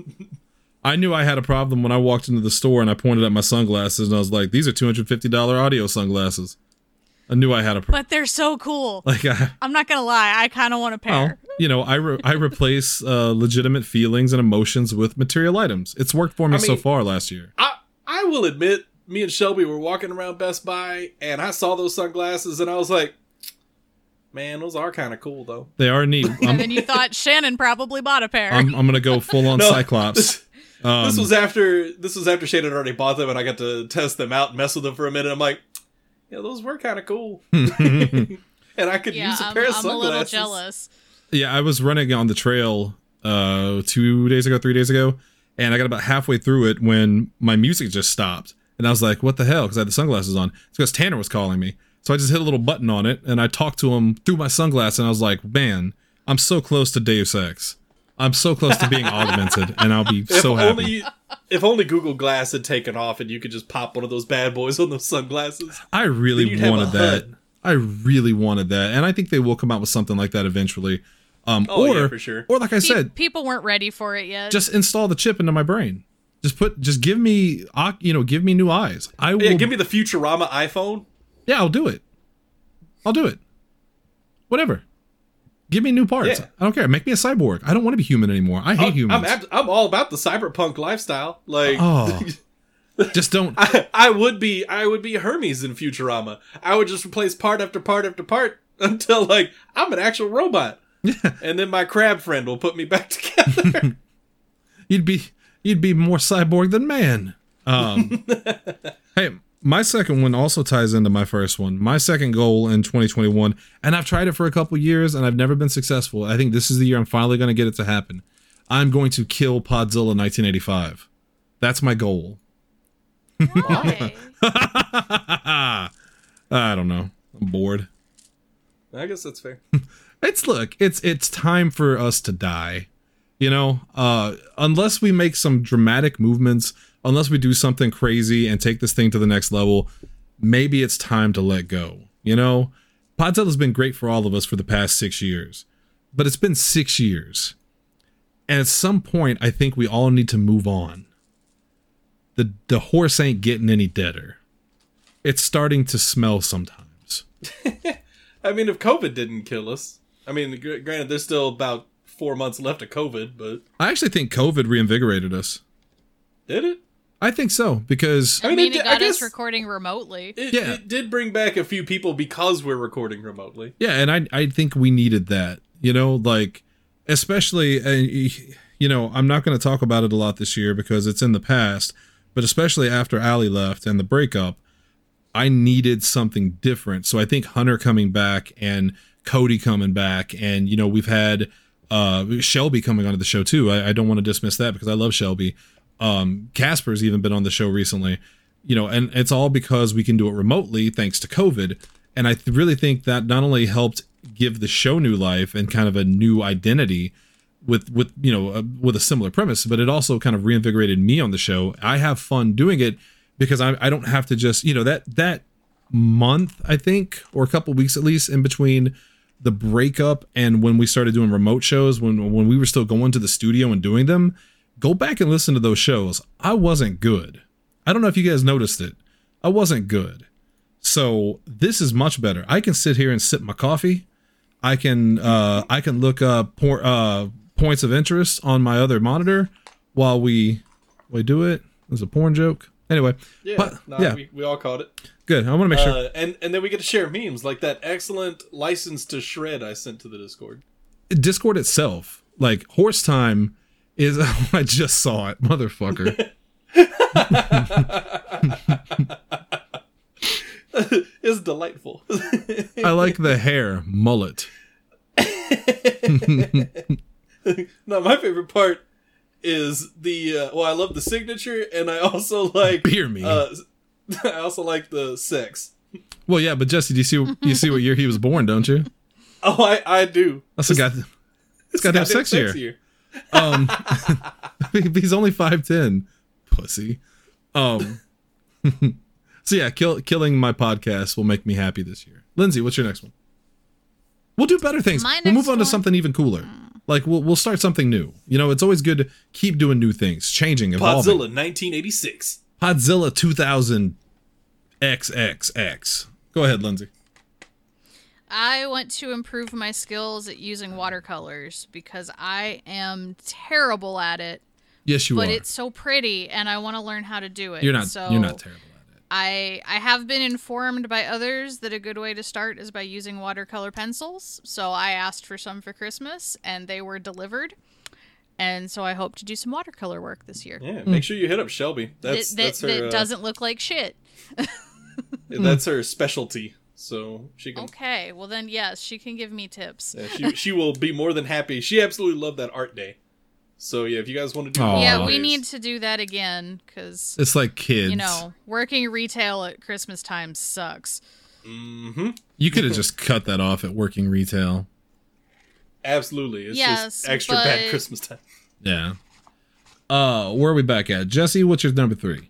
I knew I had a problem when I walked into the store and I pointed at my sunglasses and I was like, these are $250 audio sunglasses. I knew I had a problem. But they're so cool. Like I'm not going to lie. I kind of want a pair. Well, I replace legitimate feelings and emotions with material items. It's worked for me so far last year. I will admit, me and Shelby were walking around Best Buy and I saw those sunglasses and I was like, man, those are kind of cool though. They are neat. And then you thought Shannon probably bought a pair. I'm going to go full on Cyclops. This was after Shannon had already bought them and I got to test them out and mess with them for a minute. I'm like, yeah, those were kind of cool. And I could use a pair of sunglasses. I'm a little jealous. Yeah, I was running on the trail 3 days ago, and I got about halfway through it when my music just stopped. And I was like, what the hell? Because I had the sunglasses on. It's because Tanner was calling me. So I just hit a little button on it, and I talked to him through my sunglasses, and I was like, man, I'm so close to Deus Ex. I'm so close to being augmented, and I'll be so happy. If only Google Glass had taken off and you could just pop one of those bad boys on those sunglasses. I really wanted that. I really wanted that. And I think they will come out with something like that eventually. Yeah, for sure. Or like I said, people weren't ready for it yet. Just install the chip into my brain. Just give me, give me new eyes. Give me the Futurama iPhone. Yeah, I'll do it. Whatever. Give me new parts. Yeah. I don't care. Make me a cyborg. I don't want to be human anymore. I hate humans. I'm all about the cyberpunk lifestyle. Like, just don't. I would be Hermes in Futurama. I would just replace part after part after part until like I'm an actual robot. Yeah. And then my crab friend will put me back together. You'd be more cyborg than man. Hey, my second one also ties into my first one. My second goal in 2021, and I've tried it for a couple years and I've never been successful. I think this is the year I'm finally going to get it to happen. I'm going to kill Podzilla 1985. That's my goal. Why? I don't know. I'm bored. I guess that's fair. It's time for us to die. Unless we make some dramatic movements, unless we do something crazy and take this thing to the next level, maybe it's time to let go. Podzilla's been great for all of us for the past 6 years, but it's been 6 years. And at some point, I think we all need to move on. The horse ain't getting any deader. It's starting to smell sometimes. I mean, if COVID didn't kill us, I mean, granted, there's still about 4 months left of COVID, but I actually think COVID reinvigorated us. did it? I think so, because I mean, it it did- I got us guess- recording remotely. It did bring back a few people because we're recording remotely. yeah, and I think we needed that, like, especially, I'm not going to talk about it a lot this year because it's in the past, but especially after Allie left and the breakup, I needed something different. So I think Hunter coming back and Cody coming back, and, we've had Shelby coming onto the show too. I don't want to dismiss that because I love Shelby. Casper's even been on the show recently, and it's all because we can do it remotely thanks to COVID. And I really think that not only helped give the show new life and kind of a new identity with a similar premise, but it also kind of reinvigorated me on the show. I have fun doing it because I don't have to just, that month, I think, or a couple weeks at least in between the breakup and when we started doing remote shows, when we were still going to the studio and doing them. Go back and listen to those shows. I wasn't good. I don't know if you guys noticed it. I wasn't good. So this is much better. I can sit here and sip my coffee. I can look up points of interest on my other monitor while we do it. There's a porn joke. Anyway, We all caught it. Good. I want to make sure. And then we get to share memes like that excellent license to shred I sent to the Discord. Discord itself, like Horse Time, is. I just saw it, motherfucker. It's delightful. I like the hair mullet. No, my favorite part is I love the signature, and I also like Beer me. I also like the sex. Well, yeah, but Jesse, do you see what year he was born? Don't you? Oh, I do. That's got to have sex here. sexier. He's only 5'10", pussy. So yeah, killing my podcast will make me happy this year. Lindsay, what's your next one? We'll do better things. My We'll move next on to one- something even cooler. Like we'll start something new. It's always good to keep doing new things, changing, evolving. Podzilla 1986. Podzilla 2000 XXX. Go ahead, Lindsay. I want to improve my skills at using watercolors because I am terrible at it. Yes, you But are. it's so pretty, and I want to learn how to do it. You're not So terrible at it. I have been informed by others that a good way to start is by using watercolor pencils. So I asked for some for Christmas, and they were delivered. And so I hope to do some watercolor work this year. Yeah, make sure you hit up Shelby. That's her. That doesn't look like shit. That's her specialty. So she can. Okay, well then yes, she can give me tips. Yeah, she will be more than happy. She absolutely loved that art day. So yeah, if you guys want to do, Aw. Yeah, art we days- need to do that again because It's like kids. working retail at Christmas time sucks. You could have just cut that off at working retail. Absolutely, it's Yes, just extra bad but- Christmas time. Yeah. Where are we back at? Jesse, what's your number 3?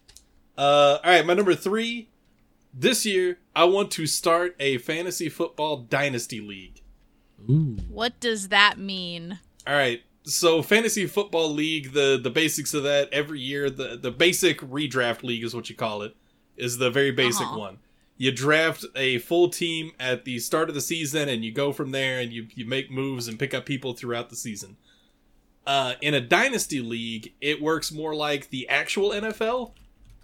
All right, my number 3. This year, I want to start a fantasy football dynasty league. Ooh. What does that mean? All right, so fantasy football league, the basics of that every year, the basic redraft league is what you call it, is the very basic one. You draft a full team at the start of the season, and you go from there, and you make moves and pick up people throughout the season. In a dynasty league, it works more like the actual NFL,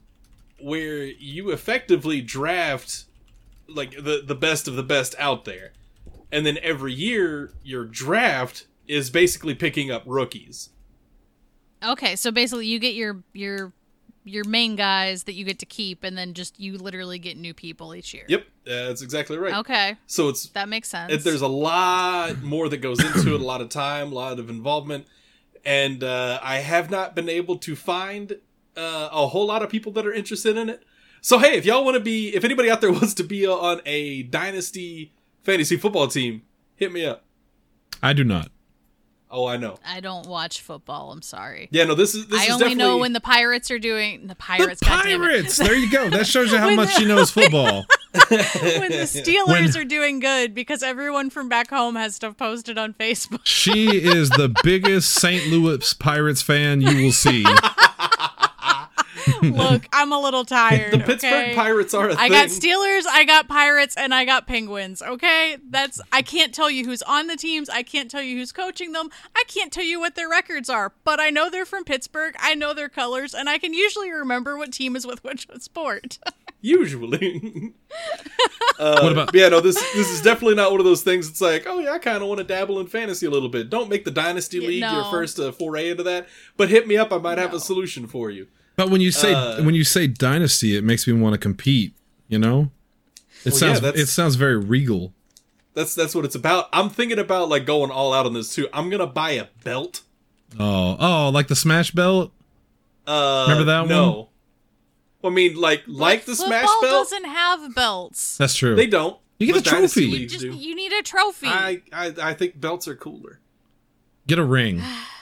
where you effectively draft like the best of the best out there. And then every year, your draft is basically picking up rookies. Okay, so basically you get your main guys that you get to keep, and then just you literally get new people each year. Yep, that's exactly right. Okay, So it's that makes sense. there's a lot more that goes into it, a lot of time, a lot of involvement, and I have not been able to find a whole lot of people that are interested in it. So hey, if anybody out there wants to be on a dynasty fantasy football team, hit me up. I do not. Oh, I know. I don't watch football. I'm sorry. Yeah, no, this is I only definitely... know when the Pirates are doing the Pirates. The Pirates. There you go. That shows you how much she knows football. When the Steelers are doing good, because everyone from back home has stuff posted on Facebook. She is the biggest St. Louis Pirates fan you will see. Look, I'm a little tired. The Pittsburgh okay? Pirates are a thing. I got Steelers, I got Pirates, and I got Penguins. Okay, I can't tell you who's on the teams. I can't tell you who's coaching them. I can't tell you what their records are. But I know they're from Pittsburgh. I know their colors, and I can usually remember what team is with which sport. Usually. What about? Yeah, no, this is definitely not one of those things. It's like, oh yeah, I kind of want to dabble in fantasy a little bit. Don't make the Dynasty League your first foray into that, but hit me up. I might have a solution for you. But when you say Dynasty, it makes me want to compete. You know, it sounds very regal. That's what it's about. I'm thinking about like going all out on this too. I'm gonna buy a belt. Oh, like the Smash belt. Remember that one? No. I mean, like the Smash belt. Football doesn't have belts. That's true. They don't. You get a trophy. You need a trophy. I think belts are cooler. Get a ring.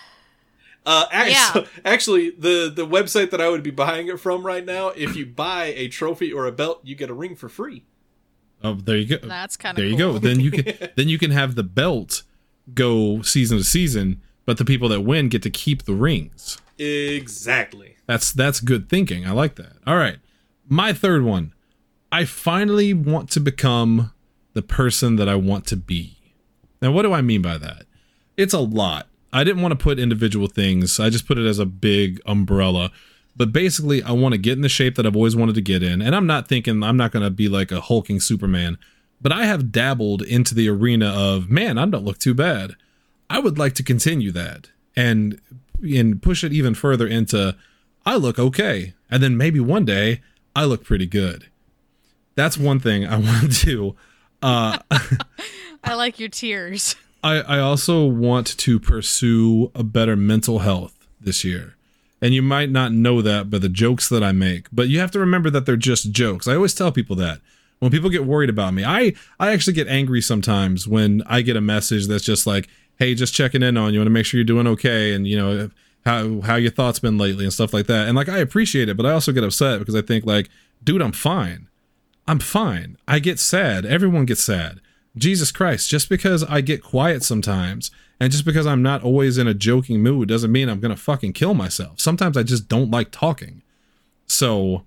Actually, the website that I would be buying it from right now, if you buy a trophy or a belt, you get a ring for free. Oh, there you go. That's kind of there. Cool. You go. Then you can have the belt go season to season, but the people that win get to keep the rings. Exactly. That's good thinking. I like that. All right, my third one. I finally want to become the person that I want to be. Now, what do I mean by that? It's a lot. I didn't want to put individual things. I just put it as a big umbrella. But basically, I want to get in the shape that I've always wanted to get in. And I'm not thinking I'm not going to be like a hulking Superman. But I have dabbled into the arena of, man, I don't look too bad. I would like to continue that and push it even further into, I look okay. And then maybe one day, I look pretty good. That's one thing I want to do. I like your tears. I also want to pursue a better mental health this year. And you might not know that by the jokes that I make, but you have to remember that they're just jokes. I always tell people that. When people get worried about me, I actually get angry sometimes when I get a message that's just like, hey, just checking in on you. I want to make sure you're doing okay. And, you know, how your thoughts been lately and stuff like that. And like, I appreciate it, but I also get upset because I think like, dude, I'm fine. I'm fine. I get sad. Everyone gets sad. Jesus Christ, just because I get quiet sometimes and just because I'm not always in a joking mood doesn't mean I'm going to fucking kill myself. Sometimes I just don't like talking. So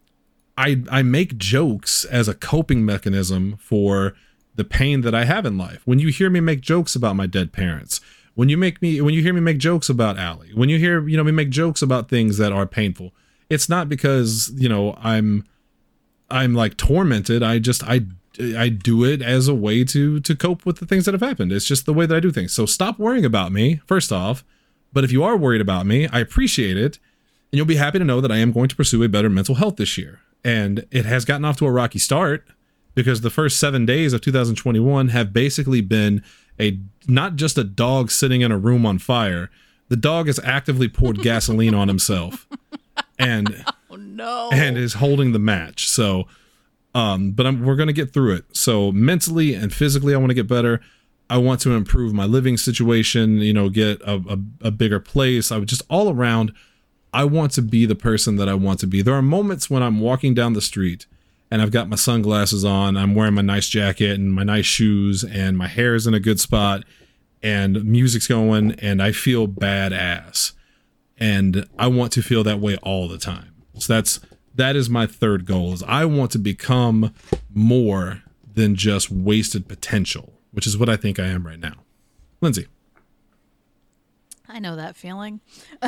I make jokes as a coping mechanism for the pain that I have in life. When you hear me make jokes about my dead parents, when you hear me make jokes about Allie, when you hear, me make jokes about things that are painful, it's not because, I'm like tormented. I do it as a way to cope with the things that have happened. It's just the way that I do things. So stop worrying about me, first off. But if you are worried about me, I appreciate it. And you'll be happy to know that I am going to pursue a better mental health this year. And it has gotten off to a rocky start because the first 7 days of 2021 have basically been not just a dog sitting in a room on fire. The dog has actively poured gasoline on himself and is holding the match. So, but we're going to get through it. So mentally and physically, I want to get better. I want to improve my living situation, get a bigger place. I would just all around, I want to be the person that I want to be. There are moments when I'm walking down the street and I've got my sunglasses on, I'm wearing my nice jacket and my nice shoes and my hair is in a good spot and music's going and I feel badass. And I want to feel that way all the time. So that is my third goal, is I want to become more than just wasted potential, which is what I think I am right now. Lindsay. I know that feeling.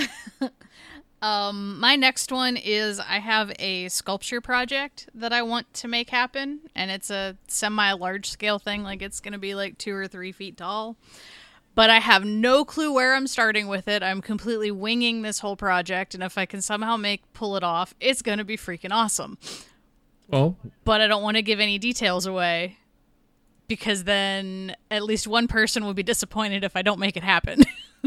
My next one is I have a sculpture project that I want to make happen, and it's a semi-large scale thing. Like, it's going to be like 2 or 3 feet tall. But I have no clue where I'm starting with it. I'm completely winging this whole project, and if I can somehow pull it off, it's going to be freaking awesome. Well, but I don't want to give any details away, because then at least one person will be disappointed if I don't make it happen.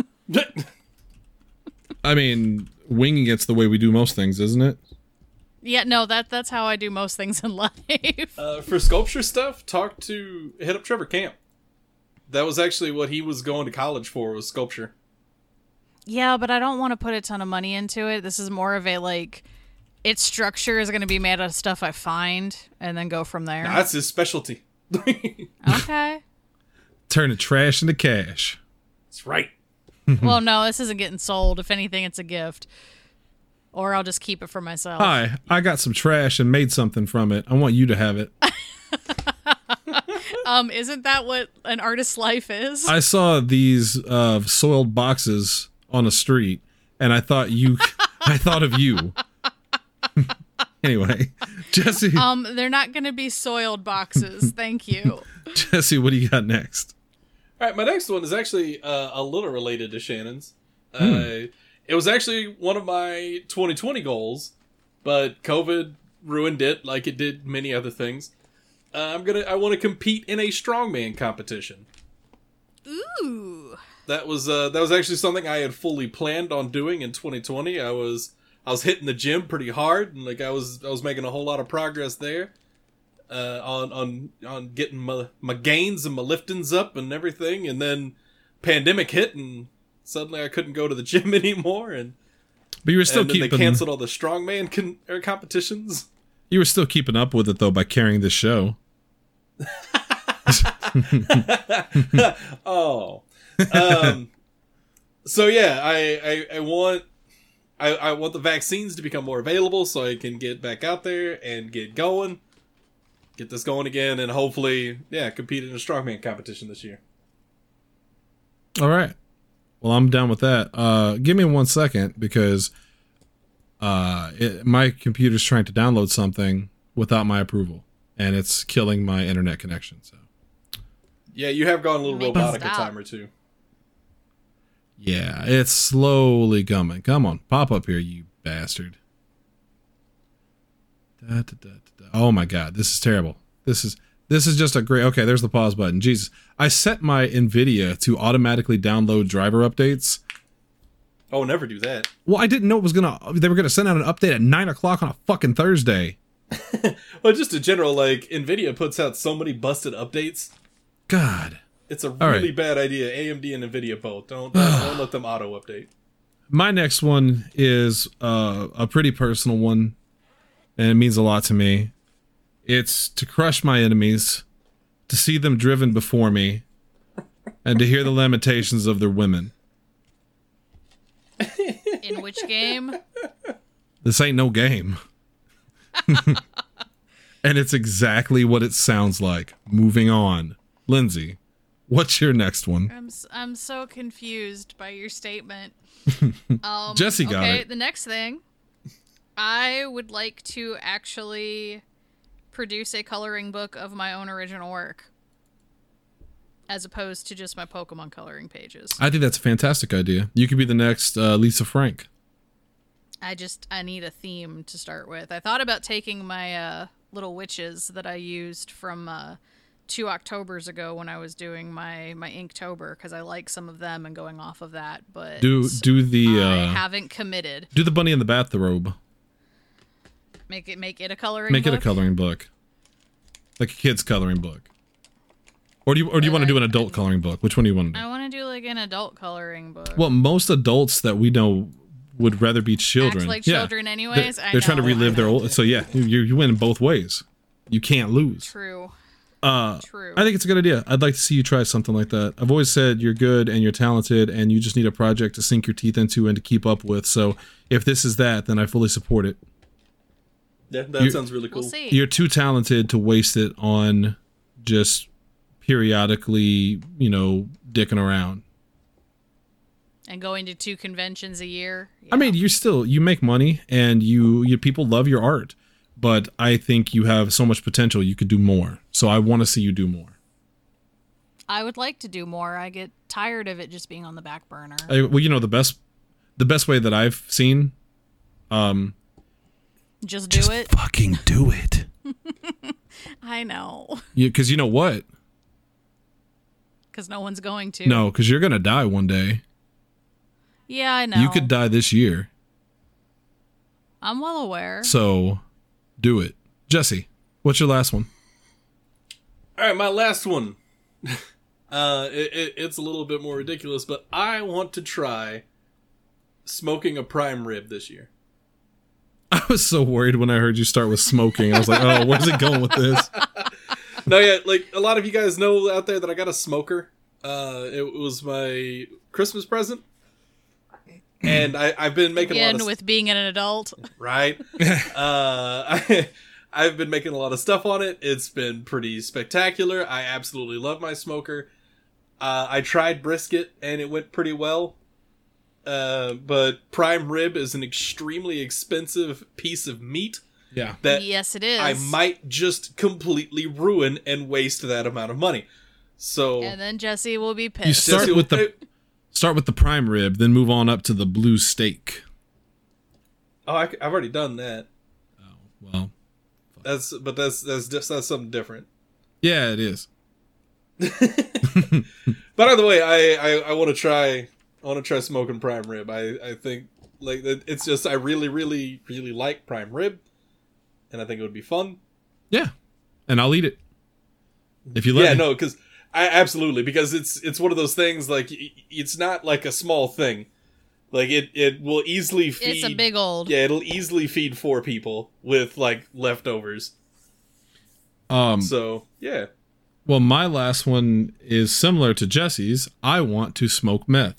I mean, winging it's the way we do most things, isn't it? Yeah, no, that's how I do most things in life. For sculpture stuff, hit up Trevor Camp. That was actually what he was going to college for, was sculpture. Yeah, but I don't want to put a ton of money into it. This is more of a, like, its structure is going to be made out of stuff I find and then go from there. Nah, that's his specialty. Okay. Turning trash into cash. That's right. Well, no, this isn't getting sold. If anything, it's a gift. Or I'll just keep it for myself. Hi, I got some trash and made something from it. I want you to have it. Isn't that what an artist's life is? I saw these soiled boxes on a street, and I thought of you. Anyway, Jesse. They're not going to be soiled boxes. Thank you. Jesse, what do you got next? All right, my next one is actually a little related to Shannon's. It was actually one of my 2020 goals, but COVID ruined it, like it did many other things. I want to compete in a strongman competition. Ooh. That was actually something I had fully planned on doing in 2020. I was hitting the gym pretty hard, and like I was making a whole lot of progress there. On getting my gains and my liftings up and everything, and then pandemic hit, and suddenly I couldn't go to the gym anymore, but you were still they canceled all the strongman competitions. You were still keeping up with it though by carrying this show. Oh, so yeah, I want the vaccines to become more available so I can get back out there and get this going again, and hopefully, compete in a strongman competition this year. All right. Well, I'm down with that. Give me 1 second because my computer's trying to download something without my approval, and it's killing my internet connection. So. Yeah, you have gone a little robotic a time or two. Yeah, it's slowly coming. Come on, pop up here, you bastard. Oh my god, this is terrible. This is just a great... Okay, there's the pause button. Jesus. I set my NVIDIA to automatically download driver updates. Oh, never do that. Well, I didn't know they were gonna send out an update at 9 o'clock on a fucking Thursday. Well, just in general, like, NVIDIA puts out so many busted updates. God. It's a really bad idea. AMD and NVIDIA both. Don't let them auto-update. My next one is a pretty personal one, and it means a lot to me. It's to crush my enemies, to see them driven before me, and to hear the lamentations of their women. In which game? This ain't no game. And it's exactly what it sounds like. Moving on. Lindsay, what's your next one? I'm so confused by your statement. Jesse got it. The next thing, I would like to actually produce a coloring book of my own original work, as opposed to just my Pokemon coloring pages. I think that's a fantastic idea. You could be the next Lisa Frank. I need a theme to start with. I thought about taking my little witches that I used from 2 Octobers ago when I was doing my Inktober, because I like some of them and going off of that, but do the I haven't committed. Do the bunny in the bathrobe. Make it a coloring book? Make it a coloring book. Like a kid's coloring book. Or do you want to do an adult coloring book? Which one do you want to do? I want to do like an adult coloring book. Well, most adults that we know would rather be children. Act like children anyways. They're trying to relive their old. So yeah, you win both ways. You can't lose. True. True. I think it's a good idea. I'd like to see you try something like that. I've always said you're good and you're talented and you just need a project to sink your teeth into and to keep up with. So if this is that, then I fully support it. Yeah, that sounds really cool. We'll see. You're too talented to waste it on just periodically, dicking around. And going to 2 conventions a year. Yeah. I mean, you make money and you people love your art, but I think you have so much potential. You could do more. So I want to see you do more. I would like to do more. I get tired of it just being on the back burner. The best way that I've seen, just do it. Fucking do it. I know. Because you know what? Because no one's going to. No, because you're gonna die one day. Yeah, I know. You could die this year. I'm well aware. So, do it. Jesse, what's your last one? All right, my last one. It's a little bit more ridiculous, but I want to try smoking a prime rib this year. I was so worried when I heard you start with smoking. I was like, oh, where's it going with this? No, yeah, like a lot of you guys know out there that I got a smoker. It was my Christmas present. And I've been making a lot of... with being an adult. Right? I've been making a lot of stuff on it. It's been pretty spectacular. I absolutely love my smoker. I tried brisket, and it went pretty well. But prime rib is an extremely expensive piece of meat. Yeah. That yes, it is. I might just completely ruin and waste that amount of money. So... And then Jesse will be pissed. You start with the prime rib, then move on up to the blue steak. Oh, I've already done that. Oh, well. That's something different. Yeah, it is. But either way, I want to try smoking prime rib. I think like it's just I really really really like prime rib, and I think it would be fun. Yeah, and I'll eat it if you let me. Yeah, no, because because it's one of those things like it's not like a small thing. Like it will easily feed. It's a big old. Yeah, it'll easily feed 4 people with like leftovers. So yeah. Well, my last one is similar to Jesse's. I want to smoke meth.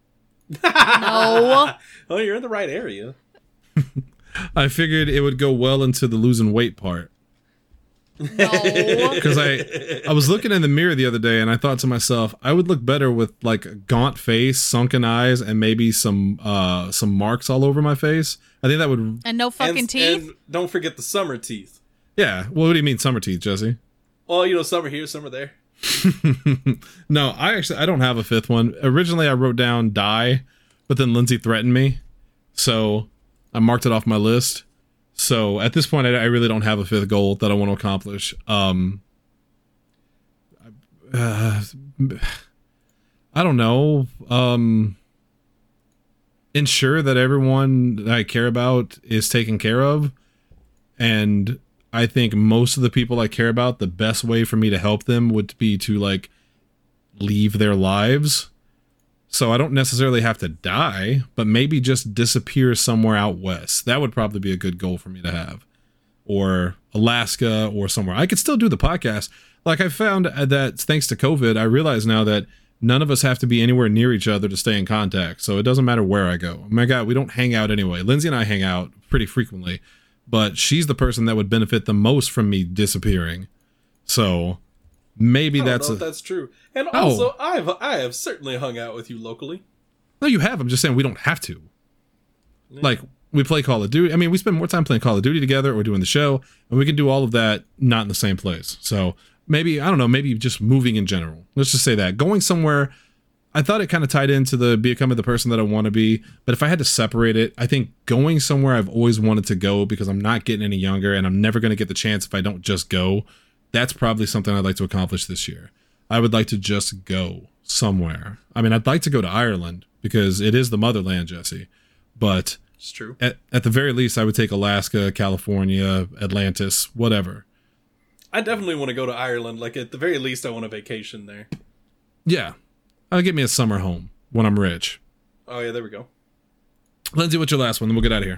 No. Oh, you're in the right area. I figured it would go well into the losing weight part. No. Because I was looking in the mirror the other day and I thought to myself, I would look better with like a gaunt face, sunken eyes, and maybe some marks all over my face. I think that would... And no fucking teeth? And don't forget the summer teeth. Yeah. Well, what do you mean summer teeth, Jesse? Well, summer here, summer there. No, I don't have a 5th one. Originally, I wrote down die, but then Lindsay threatened me. So I marked it off my list. So at this point, I really don't have a 5th goal that I want to accomplish. I don't know. Ensure that everyone that I care about is taken care of. And I think most of the people I care about, the best way for me to help them would be to like leave their lives. So I don't necessarily have to die, but maybe just disappear somewhere out west. That would probably be a good goal for me to have. Or Alaska or somewhere. I could still do the podcast. Like I found that thanks to COVID, I realize now that none of us have to be anywhere near each other to stay in contact. So it doesn't matter where I go. Oh my God, we don't hang out anyway. Lindsay and I hang out pretty frequently, but she's the person that would benefit the most from me disappearing. So maybe I don't know if that's true. And also, I have certainly hung out with you locally. No, you have. I'm just saying we don't have to. Yeah. Like, we play Call of Duty. I mean, we spend more time playing Call of Duty together or doing the show, and we can do all of that not in the same place. So maybe, I don't know, maybe just moving in general. Let's just say that. Going somewhere, I thought it kind of tied into the becoming the person that I want to be. But if I had to separate it, I think going somewhere I've always wanted to go because I'm not getting any younger and I'm never going to get the chance if I don't just go. That's probably something I'd like to accomplish this year. I would like to just go somewhere. I mean, I'd like to go to Ireland because it is the motherland, Jesse. But it's true. At the very least, I would take Alaska, California, Atlantis, whatever. I definitely want to go to Ireland. Like, at the very least, I want a vacation there. Yeah. I'll get me a summer home when I'm rich. Oh, yeah, there we go. Lindsay, what's your last one? Then we'll get out of here.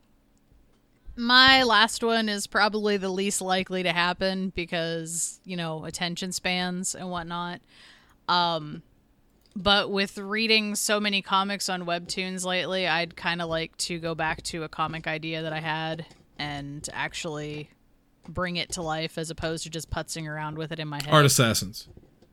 My last one is probably the least likely to happen because, attention spans and whatnot. But with reading so many comics on Webtoons lately, I'd kind of like to go back to a comic idea that I had and actually bring it to life as opposed to just putzing around with it in my head. Art Assassins.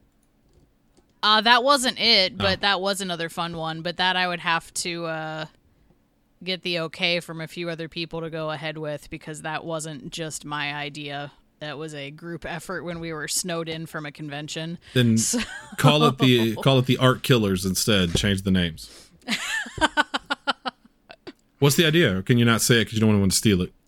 That wasn't it, but that was another fun one. But that I would have to get the okay from a few other people to go ahead with because that wasn't just my idea. That was a group effort when we were snowed in from a convention. Then call it the Art Killers instead. Change the names. What's the idea? Or can you not say it because you don't want anyone to steal it?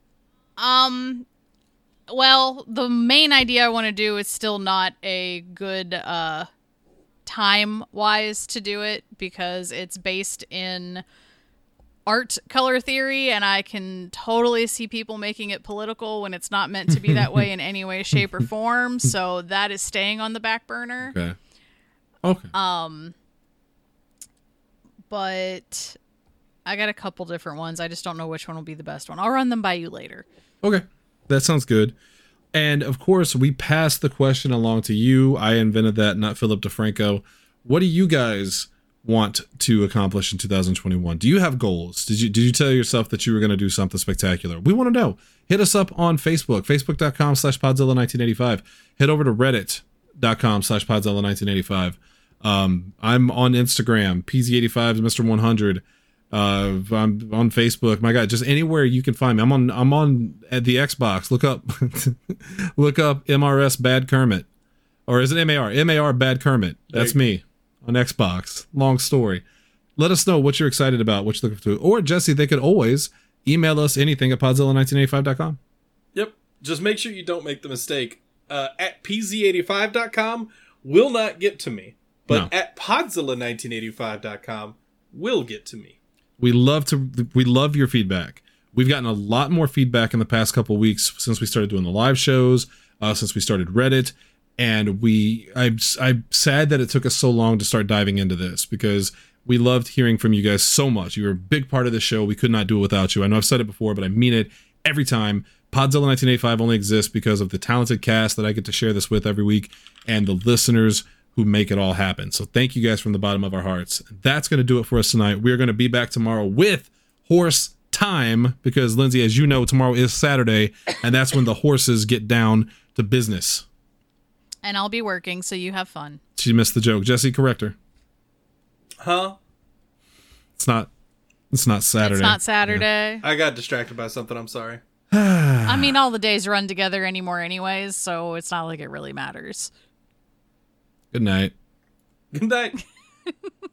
Well, the main idea I want to do is still not a good time-wise to do it because it's based in art color theory, and I can totally see people making it political when it's not meant to be that way in any way, shape, or form. So that is staying on the back burner. Okay. Okay. But I got a couple different ones. I just don't know which one will be the best one. I'll run them by you later. Okay. That sounds good. And of course, we passed the question along to you. I invented that, not Philip DeFranco. What do you guys want to accomplish in 2021? Do you have goals? Did you tell yourself that you were going to do something spectacular? We want to know. Hit us up on Facebook, facebook.com/Podzilla1985. Head over to reddit.com/Podzilla1985. I'm on Instagram, PZ85 is Mr. 100. I'm on Facebook. My God, just anywhere you can find me. I'm on at the Xbox. Look up MRS Bad Kermit, or is it MAR Bad Kermit? That's me on Xbox. Long story. Let us know what you're excited about, what you're looking to, or Jesse. They could always email us anything at podzilla1985.com. Yep. Just make sure you don't make the mistake. At pz85.com will not get to me, but at podzilla1985.com will get to me. We love your feedback. We've gotten a lot more feedback in the past couple of weeks since we started doing the live shows, since we started Reddit, and I'm sad that it took us so long to start diving into this, because we loved hearing from you guys so much. You were a big part of the show. We could not do it without you. I know I've said it before, but I mean it every time. Podzilla 1985 only exists because of the talented cast that I get to share this with every week, and the listeners who make it all happen. So thank you guys from the bottom of our hearts. That's going to do it for us tonight. We're going to be back tomorrow with horse time, because Lindsay, as you know, tomorrow is Saturday, and that's when the horses get down to business. And I'll be working, so you have fun. She missed the joke. Jesse, correct her. Huh? It's not Saturday. It's not Saturday. I got distracted by something. I'm sorry. I mean, all the days run together anymore anyways, so it's not like it really matters. Good night. Good night.